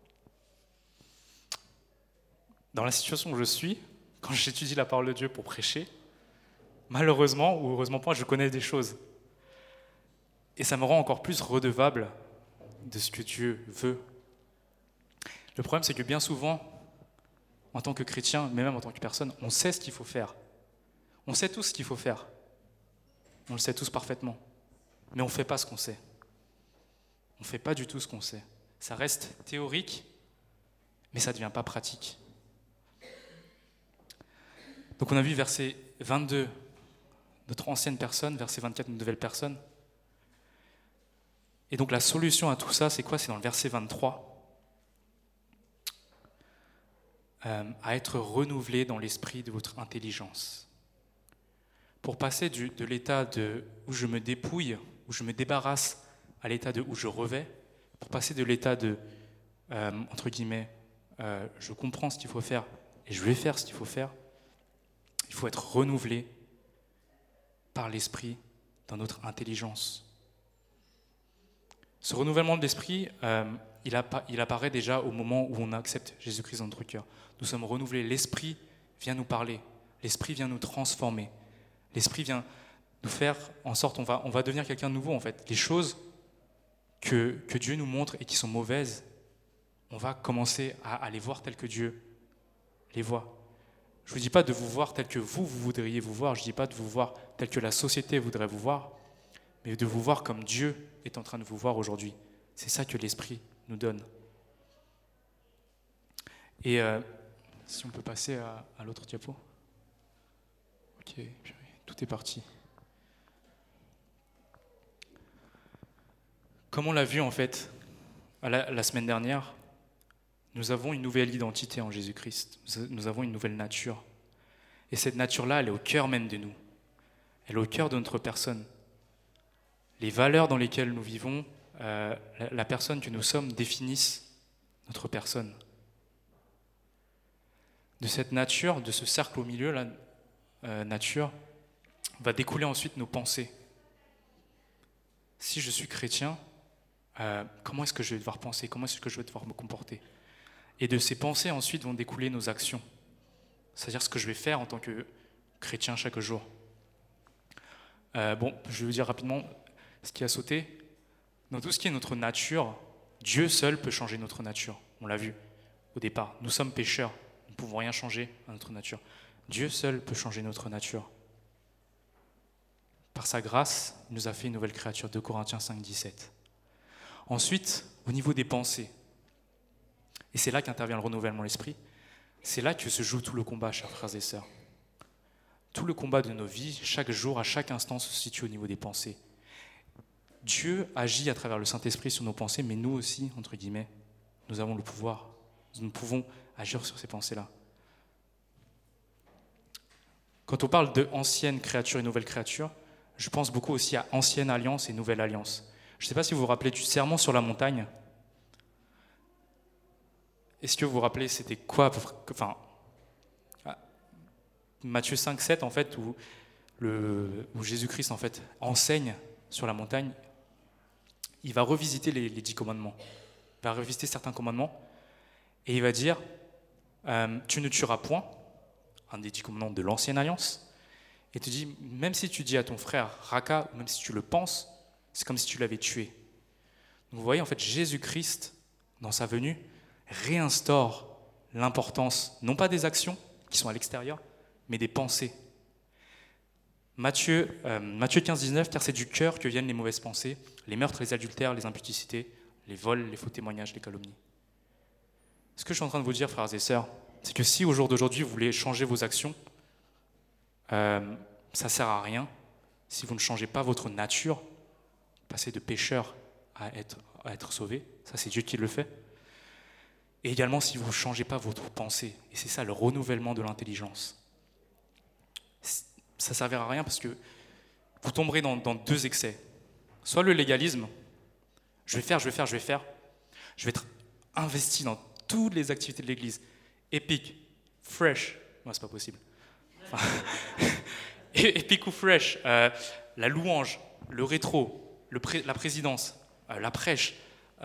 S1: Dans la situation où je suis, quand j'étudie la parole de Dieu pour prêcher, malheureusement ou heureusement pas, je connais des choses. Et ça me rend encore plus redevable de ce que Dieu veut. Le problème, c'est que bien souvent, en tant que chrétien, mais même en tant que personne, on sait ce qu'il faut faire. On sait tous ce qu'il faut faire. On le sait tous parfaitement. Mais on ne fait pas ce qu'on sait. On ne fait pas du tout ce qu'on sait. Ça reste théorique, mais ça ne devient pas pratique. Donc on a vu verset 22, notre ancienne personne, verset 24, notre nouvelle personne. Et donc la solution à tout ça, c'est quoi? C'est dans le verset 23. À être renouvelé dans l'esprit de votre intelligence. Pour passer de l'état où je me dépouille, où je me débarrasse, à l'état où je revais, pour passer de l'état entre guillemets, je comprends ce qu'il faut faire et je vais faire ce qu'il faut faire, il faut être renouvelé par l'esprit dans notre intelligence. Ce renouvellement de l'esprit, il apparaît déjà au moment où on accepte Jésus-Christ dans notre cœur. Nous sommes renouvelés, l'esprit vient nous parler, l'esprit vient nous transformer, l'esprit vient nous faire en sorte, on va devenir quelqu'un de nouveau en fait. Les choses que Dieu nous montre et qui sont mauvaises, on va commencer à les voir telles que Dieu les voit. Je ne vous dis pas de vous voir tel que vous voudriez vous voir, je ne dis pas de vous voir tel que la société voudrait vous voir, mais de vous voir comme Dieu est en train de vous voir aujourd'hui. C'est ça que l'Esprit nous donne. Et si on peut passer à l'autre diapo. Ok, tout est parti. Comme on l'a vu en fait la semaine dernière, nous avons une nouvelle identité en Jésus-Christ. Nous avons une nouvelle nature. Et cette nature-là, elle est au cœur même de nous. Elle est au cœur de notre personne. Les valeurs dans lesquelles nous vivons, la personne que nous sommes définissent notre personne. De cette nature, de ce cercle au milieu, la nature, va découler ensuite nos pensées. Si je suis chrétien, comment est-ce que je vais devoir penser? Comment est-ce que je vais devoir me comporter? Et de ces pensées ensuite vont découler nos actions. C'est-à-dire ce que je vais faire en tant que chrétien chaque jour. Je vais vous dire rapidement ce qui a sauté. Dans tout ce qui est notre nature, Dieu seul peut changer notre nature. On l'a vu au départ. Nous sommes pécheurs. Nous ne pouvons rien changer à notre nature. Dieu seul peut changer notre nature. Par sa grâce, il nous a fait une nouvelle créature. 2 Corinthiens 5, 17. Ensuite, au niveau des pensées, et c'est là qu'intervient le renouvellement de l'esprit, c'est là que se joue tout le combat, chers frères et sœurs. Tout le combat de nos vies, chaque jour, à chaque instant, se situe au niveau des pensées. Dieu agit à travers le Saint-Esprit sur nos pensées, mais nous aussi, entre guillemets, nous avons le pouvoir. Nous pouvons agir sur ces pensées-là. Quand on parle de ancienne créature et nouvelle créature, je pense beaucoup aussi à ancienne alliance et nouvelle alliance. Je ne sais pas si vous vous rappelez du sermon sur la montagne. Est-ce que vous vous rappelez, c'était quoi? Matthieu 5, 7, en fait, où Jésus-Christ en fait, enseigne sur la montagne, il va revisiter les 10 commandements. Il va revisiter certains commandements et il va dire tu ne tueras point, un des 10 commandements de l'ancienne alliance, et tu dis, même si tu dis à ton frère Raka, ou même si tu le penses, c'est comme si tu l'avais tué. Donc vous voyez, en fait, Jésus-Christ, dans sa venue, réinstaure l'importance, non pas des actions qui sont à l'extérieur, mais des pensées. Matthieu 15, 19, car c'est du cœur que viennent les mauvaises pensées, les meurtres, les adultères, les impudicités, les vols, les faux témoignages, les calomnies. Ce que je suis en train de vous dire, frères et sœurs, c'est que si au jour d'aujourd'hui vous voulez changer vos actions, ça ne sert à rien si vous ne changez pas votre nature, passer de pécheur à être sauvé, ça c'est Dieu qui le fait. Et également si vous ne changez pas votre pensée, et c'est ça le renouvellement de l'intelligence. ça ne servira à rien parce que vous tomberez dans deux excès. Soit le légalisme, je vais faire, je vais être investi dans toutes les activités de l'Église, épique, fresh, non, c'est pas possible. Enfin, épique ou fresh, la louange, le rétro, la présidence, la prêche,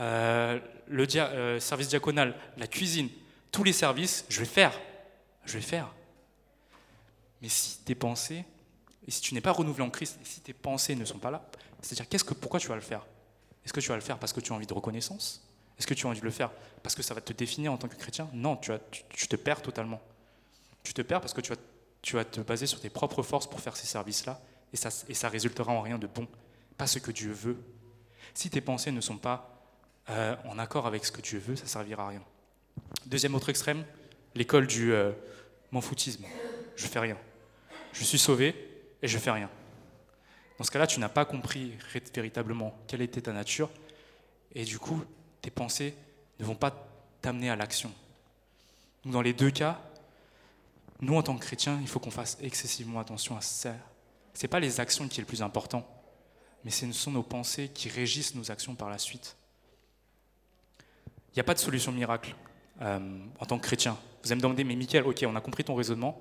S1: le service diaconal, la cuisine, tous les services, je vais faire. Mais si tes pensées, et si tu n'es pas renouvelé en Christ, et si tes pensées ne sont pas là, c'est-à-dire pourquoi tu vas le faire? Est-ce que tu vas le faire parce que tu as envie de reconnaissance? Est-ce que tu as envie de le faire parce que ça va te définir en tant que chrétien? Non, tu te perds totalement. Tu te perds parce que tu vas te baser sur tes propres forces pour faire ces services-là, et ça résultera en rien de bon, pas ce que Dieu veut. Si tes pensées ne sont pas en accord avec ce que Dieu veut, ça ne servira à rien. Deuxième autre extrême, l'école du m'en foutisme. Je fais rien. Je suis sauvé et je fais rien. Dans ce cas-là, tu n'as pas compris véritablement quelle était ta nature, et du coup, tes pensées ne vont pas t'amener à l'action. Donc dans les deux cas, nous en tant que chrétiens, il faut qu'on fasse excessivement attention à ça. Ce n'est pas les actions qui est le plus important, mais ce sont nos pensées qui régissent nos actions par la suite. Il n'y a pas de solution miracle en tant que chrétien. Vous allez me demander, mais Mickaël, ok, on a compris ton raisonnement.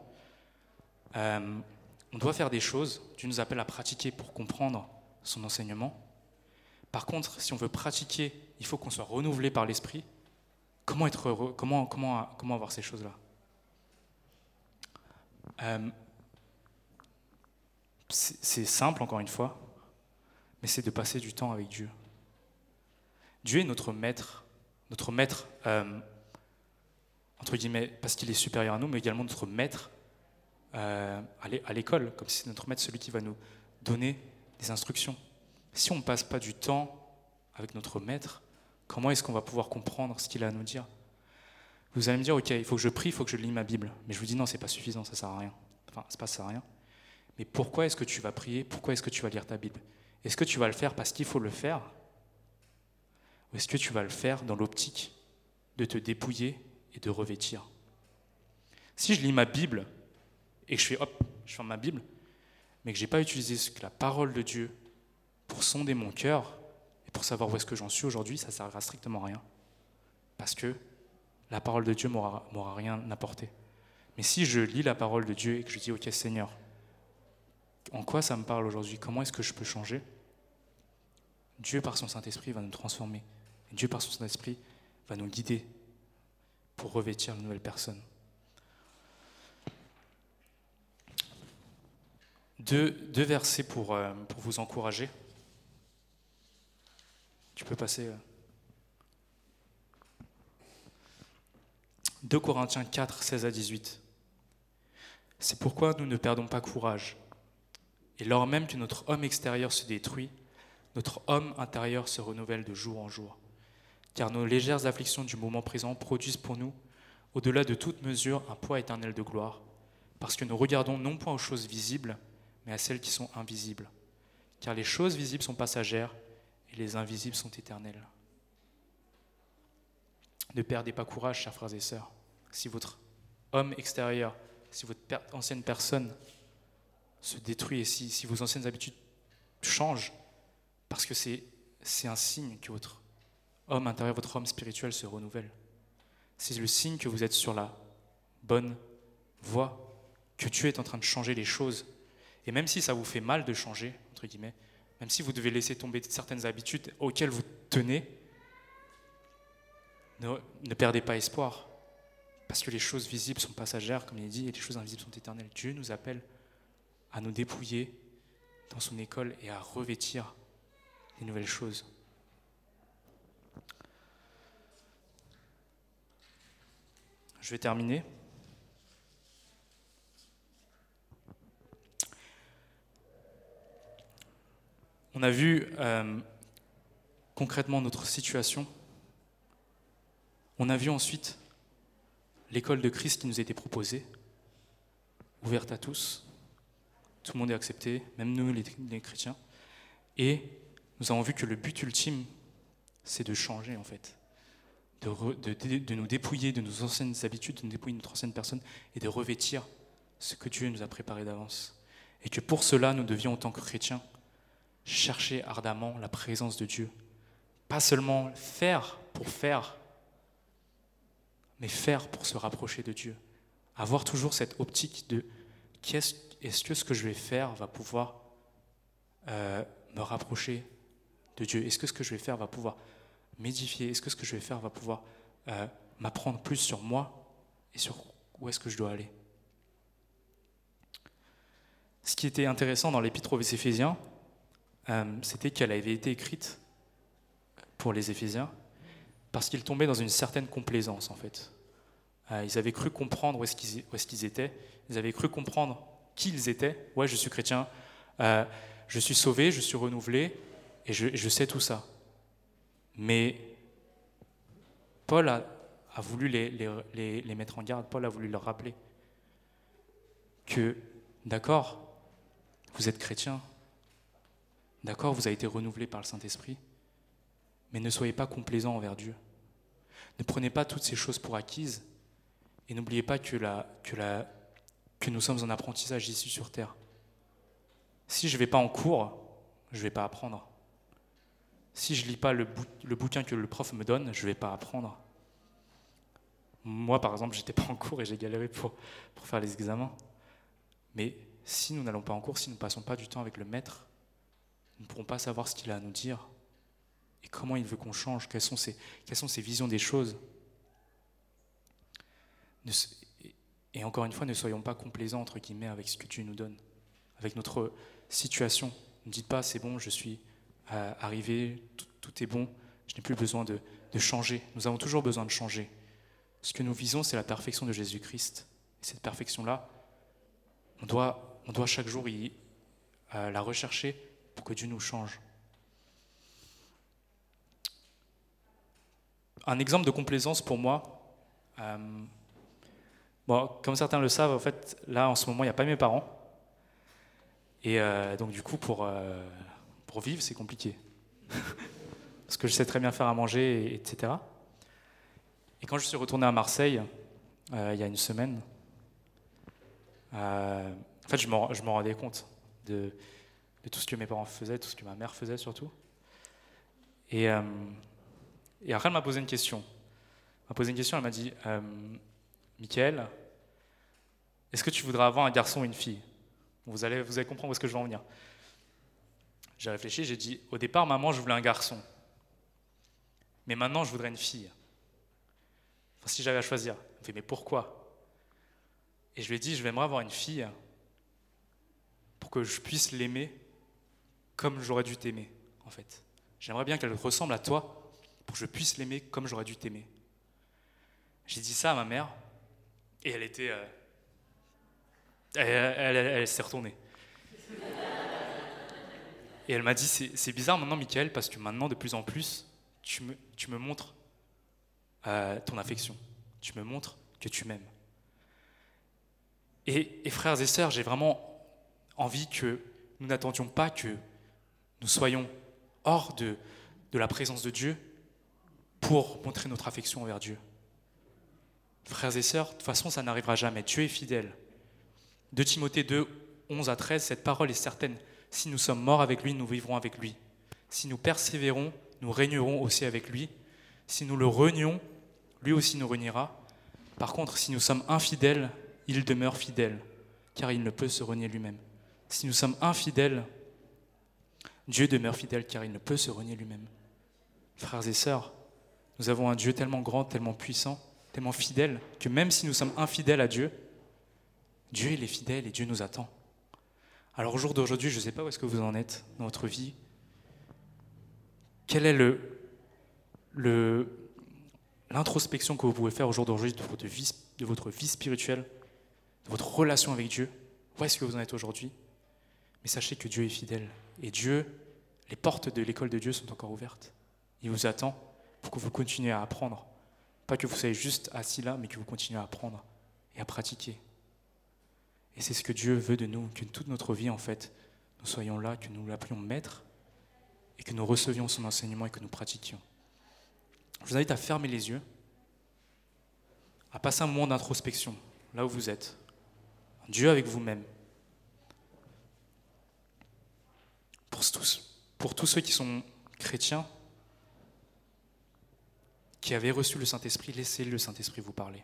S1: On doit faire des choses. Dieu nous appelle à pratiquer pour comprendre son enseignement. Par contre, si on veut pratiquer, il faut qu'on soit renouvelé par l'Esprit. Comment être heureux? Comment avoir ces choses-là? C'est simple, encore une fois, mais c'est de passer du temps avec Dieu. Dieu est notre maître, entre guillemets, parce qu'il est supérieur à nous, mais également notre maître à l'école, comme si c'est notre maître, celui qui va nous donner des instructions. Si on ne passe pas du temps avec notre maître, comment est-ce qu'on va pouvoir comprendre ce qu'il a à nous dire? Vous allez me dire, ok, il faut que je prie, il faut que je lis ma Bible. Mais je vous dis non, c'est pas suffisant, ça sert à rien. Enfin, ça sert à rien. Mais pourquoi est-ce que tu vas prier? Pourquoi est-ce que tu vas lire ta Bible? Est-ce que tu vas le faire parce qu'il faut le faire? Ou est-ce que tu vas le faire dans l'optique de te dépouiller et de revêtir? Si je lis ma Bible et que je ferme ma Bible, mais que je n'ai pas utilisé la parole de Dieu pour sonder mon cœur et pour savoir où est-ce que j'en suis aujourd'hui, ça ne servira strictement à rien. Parce que la parole de Dieu m'aura rien apporté. Mais si je lis la parole de Dieu et que je dis, ok Seigneur, en quoi ça me parle aujourd'hui? Comment est-ce que je peux changer? Dieu par son Saint-Esprit va nous transformer. Et Dieu par son Saint-Esprit va nous guider pour revêtir une nouvelle personne. Deux versets pour vous encourager. Tu peux passer. 2 Corinthiens 4, 16 à 18. C'est pourquoi nous ne perdons pas courage. Et lors même que notre homme extérieur se détruit, notre homme intérieur se renouvelle de jour en jour. Car nos légères afflictions du moment présent produisent pour nous, au-delà de toute mesure, un poids éternel de gloire, parce que nous regardons non point aux choses visibles, mais à celles qui sont invisibles. Car les choses visibles sont passagères, et les invisibles sont éternelles. Ne perdez pas courage, chers frères et sœurs. Si votre homme extérieur, si votre ancienne personne se détruit et si vos anciennes habitudes changent, parce que c'est un signe que votre homme intérieur, votre homme spirituel se renouvelle. C'est le signe que vous êtes sur la bonne voie, que Dieu est en train de changer les choses. Et même si ça vous fait mal de changer, entre guillemets, même si vous devez laisser tomber certaines habitudes auxquelles vous tenez, ne perdez pas espoir, parce que les choses visibles sont passagères, comme il est dit, et les choses invisibles sont éternelles. Dieu nous appelle à nous dépouiller dans son école et à revêtir les nouvelles choses. Je vais terminer. On a vu concrètement notre situation. On a vu ensuite l'école de Christ qui nous a été proposée, ouverte à tous. Tout le monde est accepté, même nous les chrétiens. Et nous avons vu que le but ultime, c'est de changer en fait. De nous dépouiller de nos anciennes habitudes, de nous dépouiller de notre ancienne personne et de revêtir ce que Dieu nous a préparé d'avance. et que pour cela, nous devions, en tant que chrétiens, chercher ardemment la présence de Dieu. Pas seulement faire pour faire, mais faire pour se rapprocher de Dieu. Avoir toujours cette optique de est-ce que ce que je vais faire va pouvoir me rapprocher de Dieu? Est-ce que ce que je vais faire va pouvoir m'édifier? Est-ce que ce que je vais faire va pouvoir m'apprendre plus sur moi et sur où est-ce que je dois aller? Ce qui était intéressant dans l'épître aux Éphésiens, c'était qu'elle avait été écrite pour les Éphésiens parce qu'ils tombaient dans une certaine complaisance en fait. Ils avaient cru comprendre où est-ce qu'ils étaient, ils avaient cru comprendre qui ils étaient. Ouais, je suis chrétien, je suis sauvé, je suis renouvelé et je sais tout ça. Mais Paul a voulu les mettre en garde, Paul a voulu leur rappeler que, d'accord, vous êtes chrétien, d'accord, vous avez été renouvelé par le Saint-Esprit, mais ne soyez pas complaisants envers Dieu. Ne prenez pas toutes ces choses pour acquises et n'oubliez pas que nous sommes en apprentissage ici sur Terre. Si je ne vais pas en cours, je ne vais pas apprendre. Si je ne lis pas le bouquin que le prof me donne, je ne vais pas apprendre. Moi, par exemple, je n'étais pas en cours et j'ai galéré pour faire les examens. Mais si nous n'allons pas en cours, si nous ne passons pas du temps avec le maître, nous ne pourrons pas savoir ce qu'il a à nous dire et comment il veut qu'on change, quelles sont ses visions des choses. Et encore une fois, ne soyons pas complaisants, entre guillemets, avec ce que Dieu nous donne, avec notre situation. Ne dites pas, c'est bon, je suis arrivé, tout est bon, je n'ai plus besoin de changer. Nous avons toujours besoin de changer. Ce que nous visons, c'est la perfection de Jésus-Christ. Et cette perfection-là, on doit chaque jour la rechercher pour que Dieu nous change. Un exemple de complaisance pour moi, comme certains le savent, en fait, là en ce moment, il n'y a pas mes parents. Et donc du coup, pour vivre, c'est compliqué. Parce que je sais très bien faire à manger, etc. Et quand je suis retourné à Marseille, il y a une semaine, en fait, je me rendais compte de tout ce que mes parents faisaient, tout ce que ma mère faisait surtout. Et après, elle m'a posé une question. Elle m'a dit, Michael, est-ce que tu voudrais avoir un garçon ou une fille? Vous allez comprendre où est-ce que je veux en venir. J'ai réfléchi, j'ai dit, au départ, maman, je voulais un garçon. Mais maintenant, je voudrais une fille. Enfin, si j'avais à choisir. Elle me fait, mais pourquoi? Et je lui ai dit, je vais aimerais avoir une fille pour que je puisse l'aimer comme j'aurais dû t'aimer, en fait. J'aimerais bien qu'elle ressemble à toi pour que je puisse l'aimer comme j'aurais dû t'aimer. J'ai dit ça à ma mère et elle était... Elle s'est retournée. Et elle m'a dit, c'est bizarre maintenant, Michael, parce que maintenant, de plus en plus, tu me montres ton affection. Tu me montres que tu m'aimes. Et frères et sœurs, j'ai vraiment envie que nous n'attendions pas que nous soyons hors de la présence de Dieu pour montrer notre affection envers Dieu. Frères et sœurs, de toute façon, ça n'arrivera jamais. Dieu est fidèle. 2 Timothée 2, 11 à 13, cette parole est certaine. Si nous sommes morts avec lui, nous vivrons avec lui. Si nous persévérons, nous régnerons aussi avec lui. Si nous le renions, lui aussi nous reniera. Par contre, si nous sommes infidèles, il demeure fidèle, car il ne peut se renier lui-même. Si nous sommes infidèles, Dieu demeure fidèle, car il ne peut se renier lui-même. Frères et sœurs, nous avons un Dieu tellement grand, tellement puissant, tellement fidèle, que même si nous sommes infidèles à Dieu, Dieu il est fidèle et Dieu nous attend. Alors au jour d'aujourd'hui, je ne sais pas où est-ce que vous en êtes dans votre vie. Quelle est l'introspection que vous pouvez faire au jour d'aujourd'hui de votre vie spirituelle, de votre relation avec Dieu? Où est-ce que vous en êtes aujourd'hui? Mais sachez que Dieu est fidèle. Et Dieu, les portes de l'école de Dieu sont encore ouvertes. Il vous attend pour que vous continuiez à apprendre. Pas que vous soyez juste assis là, mais que vous continuiez à apprendre et à pratiquer. Et c'est ce que Dieu veut de nous, que toute notre vie, en fait, nous soyons là, que nous l'appelions Maître et que nous recevions son enseignement et que nous pratiquions. Je vous invite à fermer les yeux, à passer un moment d'introspection, là où vous êtes. Dieu avec vous-même. Pour tous ceux qui sont chrétiens, qui avaient reçu le Saint-Esprit, laissez le Saint-Esprit vous parler.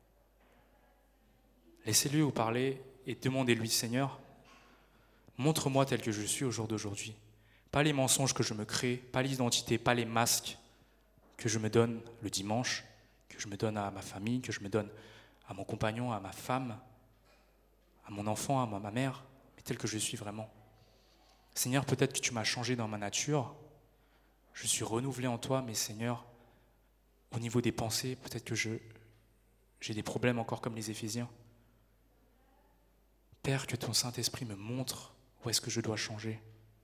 S1: Laissez-le vous parler et demandez-lui, Seigneur, montre-moi tel que je suis au jour d'aujourd'hui. Pas les mensonges que je me crée, pas l'identité, pas les masques que je me donne le dimanche, que je me donne à ma famille, que je me donne à mon compagnon, à ma femme, à mon enfant, à ma mère, mais tel que je suis vraiment. Seigneur, peut-être que tu m'as changé dans ma nature, je suis renouvelé en toi, mais Seigneur, au niveau des pensées, peut-être que j'ai des problèmes encore comme les Éphésiens. Père, que ton Saint-Esprit me montre où est-ce que je dois changer.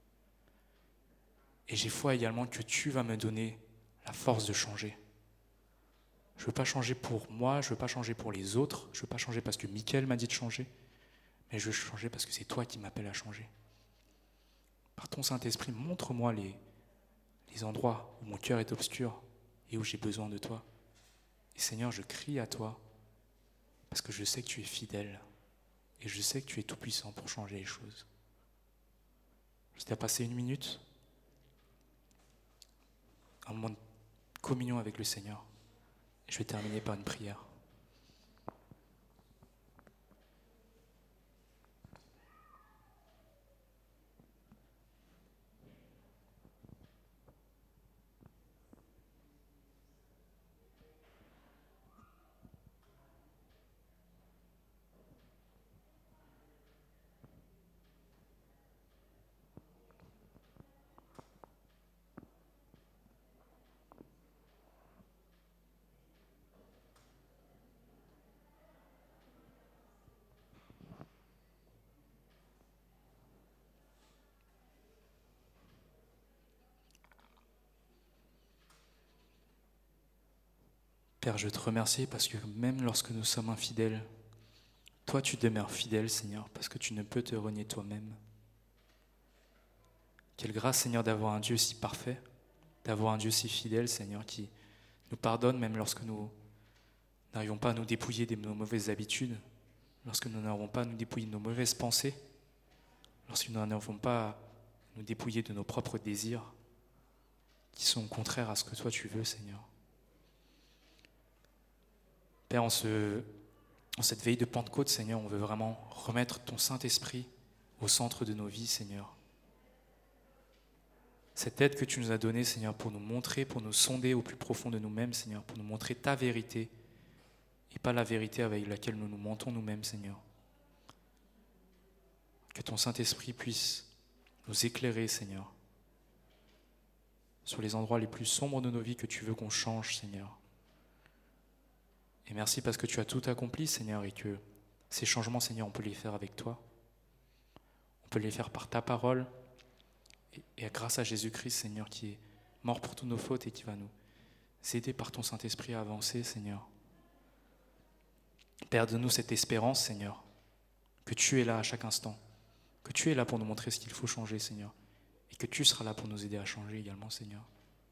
S1: Et j'ai foi également que tu vas me donner la force de changer. Je ne veux pas changer pour moi, je ne veux pas changer pour les autres, je ne veux pas changer parce que Mickaël m'a dit de changer, mais je veux changer parce que c'est toi qui m'appelles à changer. Par ton Saint-Esprit, montre-moi les endroits où mon cœur est obscur et où j'ai besoin de toi. Et Seigneur, je crie à toi parce que je sais que tu es fidèle et je sais que tu es tout-puissant pour changer les choses. Je t'ai passé 1 minute, un moment de communion avec le Seigneur. Et je vais terminer par une prière. Père, je te remercie parce que même lorsque nous sommes infidèles, toi tu demeures fidèle, Seigneur, parce que tu ne peux te renier toi-même. Quelle grâce, Seigneur, d'avoir un Dieu si parfait, d'avoir un Dieu si fidèle, Seigneur, qui nous pardonne même lorsque nous n'arrivons pas à nous dépouiller de nos mauvaises habitudes, lorsque nous n'arrivons pas à nous dépouiller de nos mauvaises pensées, lorsque nous n'arrivons pas à nous dépouiller de nos propres désirs qui sont contraires à ce que toi tu veux, Seigneur. Père, en cette veille de Pentecôte, Seigneur, on veut vraiment remettre ton Saint-Esprit au centre de nos vies, Seigneur. Cette aide que tu nous as donnée, Seigneur, pour nous montrer, pour nous sonder au plus profond de nous-mêmes, Seigneur, pour nous montrer ta vérité et pas la vérité avec laquelle nous nous mentons nous-mêmes, Seigneur. Que ton Saint-Esprit puisse nous éclairer, Seigneur, sur les endroits les plus sombres de nos vies que tu veux qu'on change, Seigneur. Et merci parce que tu as tout accompli, Seigneur, et que ces changements, Seigneur, on peut les faire avec toi. On peut les faire par ta parole et grâce à Jésus-Christ, Seigneur, qui est mort pour toutes nos fautes et qui va nous aider par ton Saint-Esprit à avancer, Seigneur. Père, donne-nous cette espérance, Seigneur, que tu es là à chaque instant, que tu es là pour nous montrer ce qu'il faut changer, Seigneur, et que tu seras là pour nous aider à changer également, Seigneur.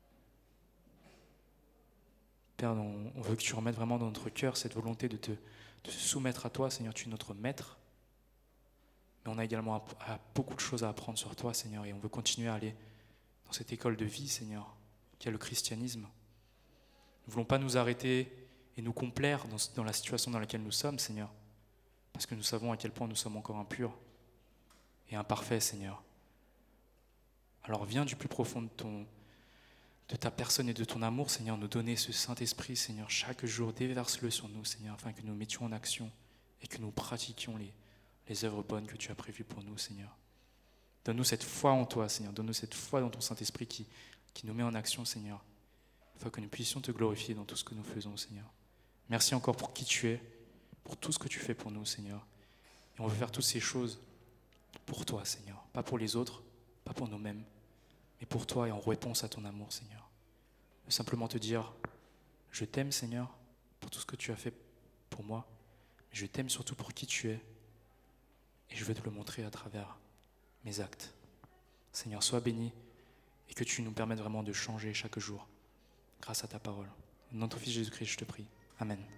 S1: Père, on veut que tu remettes vraiment dans notre cœur cette volonté de se soumettre à toi, Seigneur, tu es notre maître. Mais on a également beaucoup de choses à apprendre sur toi, Seigneur, et on veut continuer à aller dans cette école de vie, Seigneur, qui est le christianisme. Nous ne voulons pas nous arrêter et nous complaire dans la situation dans laquelle nous sommes, Seigneur, parce que nous savons à quel point nous sommes encore impurs et imparfaits, Seigneur. Alors viens du plus profond de ta personne et de ton amour, Seigneur, nous donner ce Saint-Esprit, Seigneur, chaque jour, déverse-le sur nous, Seigneur, afin que nous mettions en action et que nous pratiquions les œuvres bonnes que tu as prévues pour nous, Seigneur. Donne-nous cette foi en toi, Seigneur, donne-nous cette foi dans ton Saint-Esprit qui nous met en action, Seigneur, afin que nous puissions te glorifier dans tout ce que nous faisons, Seigneur. Merci encore pour qui tu es, pour tout ce que tu fais pour nous, Seigneur. Et on veut faire toutes ces choses pour toi, Seigneur, pas pour les autres, pas pour nous-mêmes, mais pour toi et en réponse à ton amour, Seigneur. Je veux simplement te dire, je t'aime, Seigneur, pour tout ce que tu as fait pour moi, mais je t'aime surtout pour qui tu es, et je veux te le montrer à travers mes actes. Seigneur, sois béni, et que tu nous permettes vraiment de changer chaque jour, grâce à ta parole. Dans ton Fils Jésus-Christ, je te prie. Amen.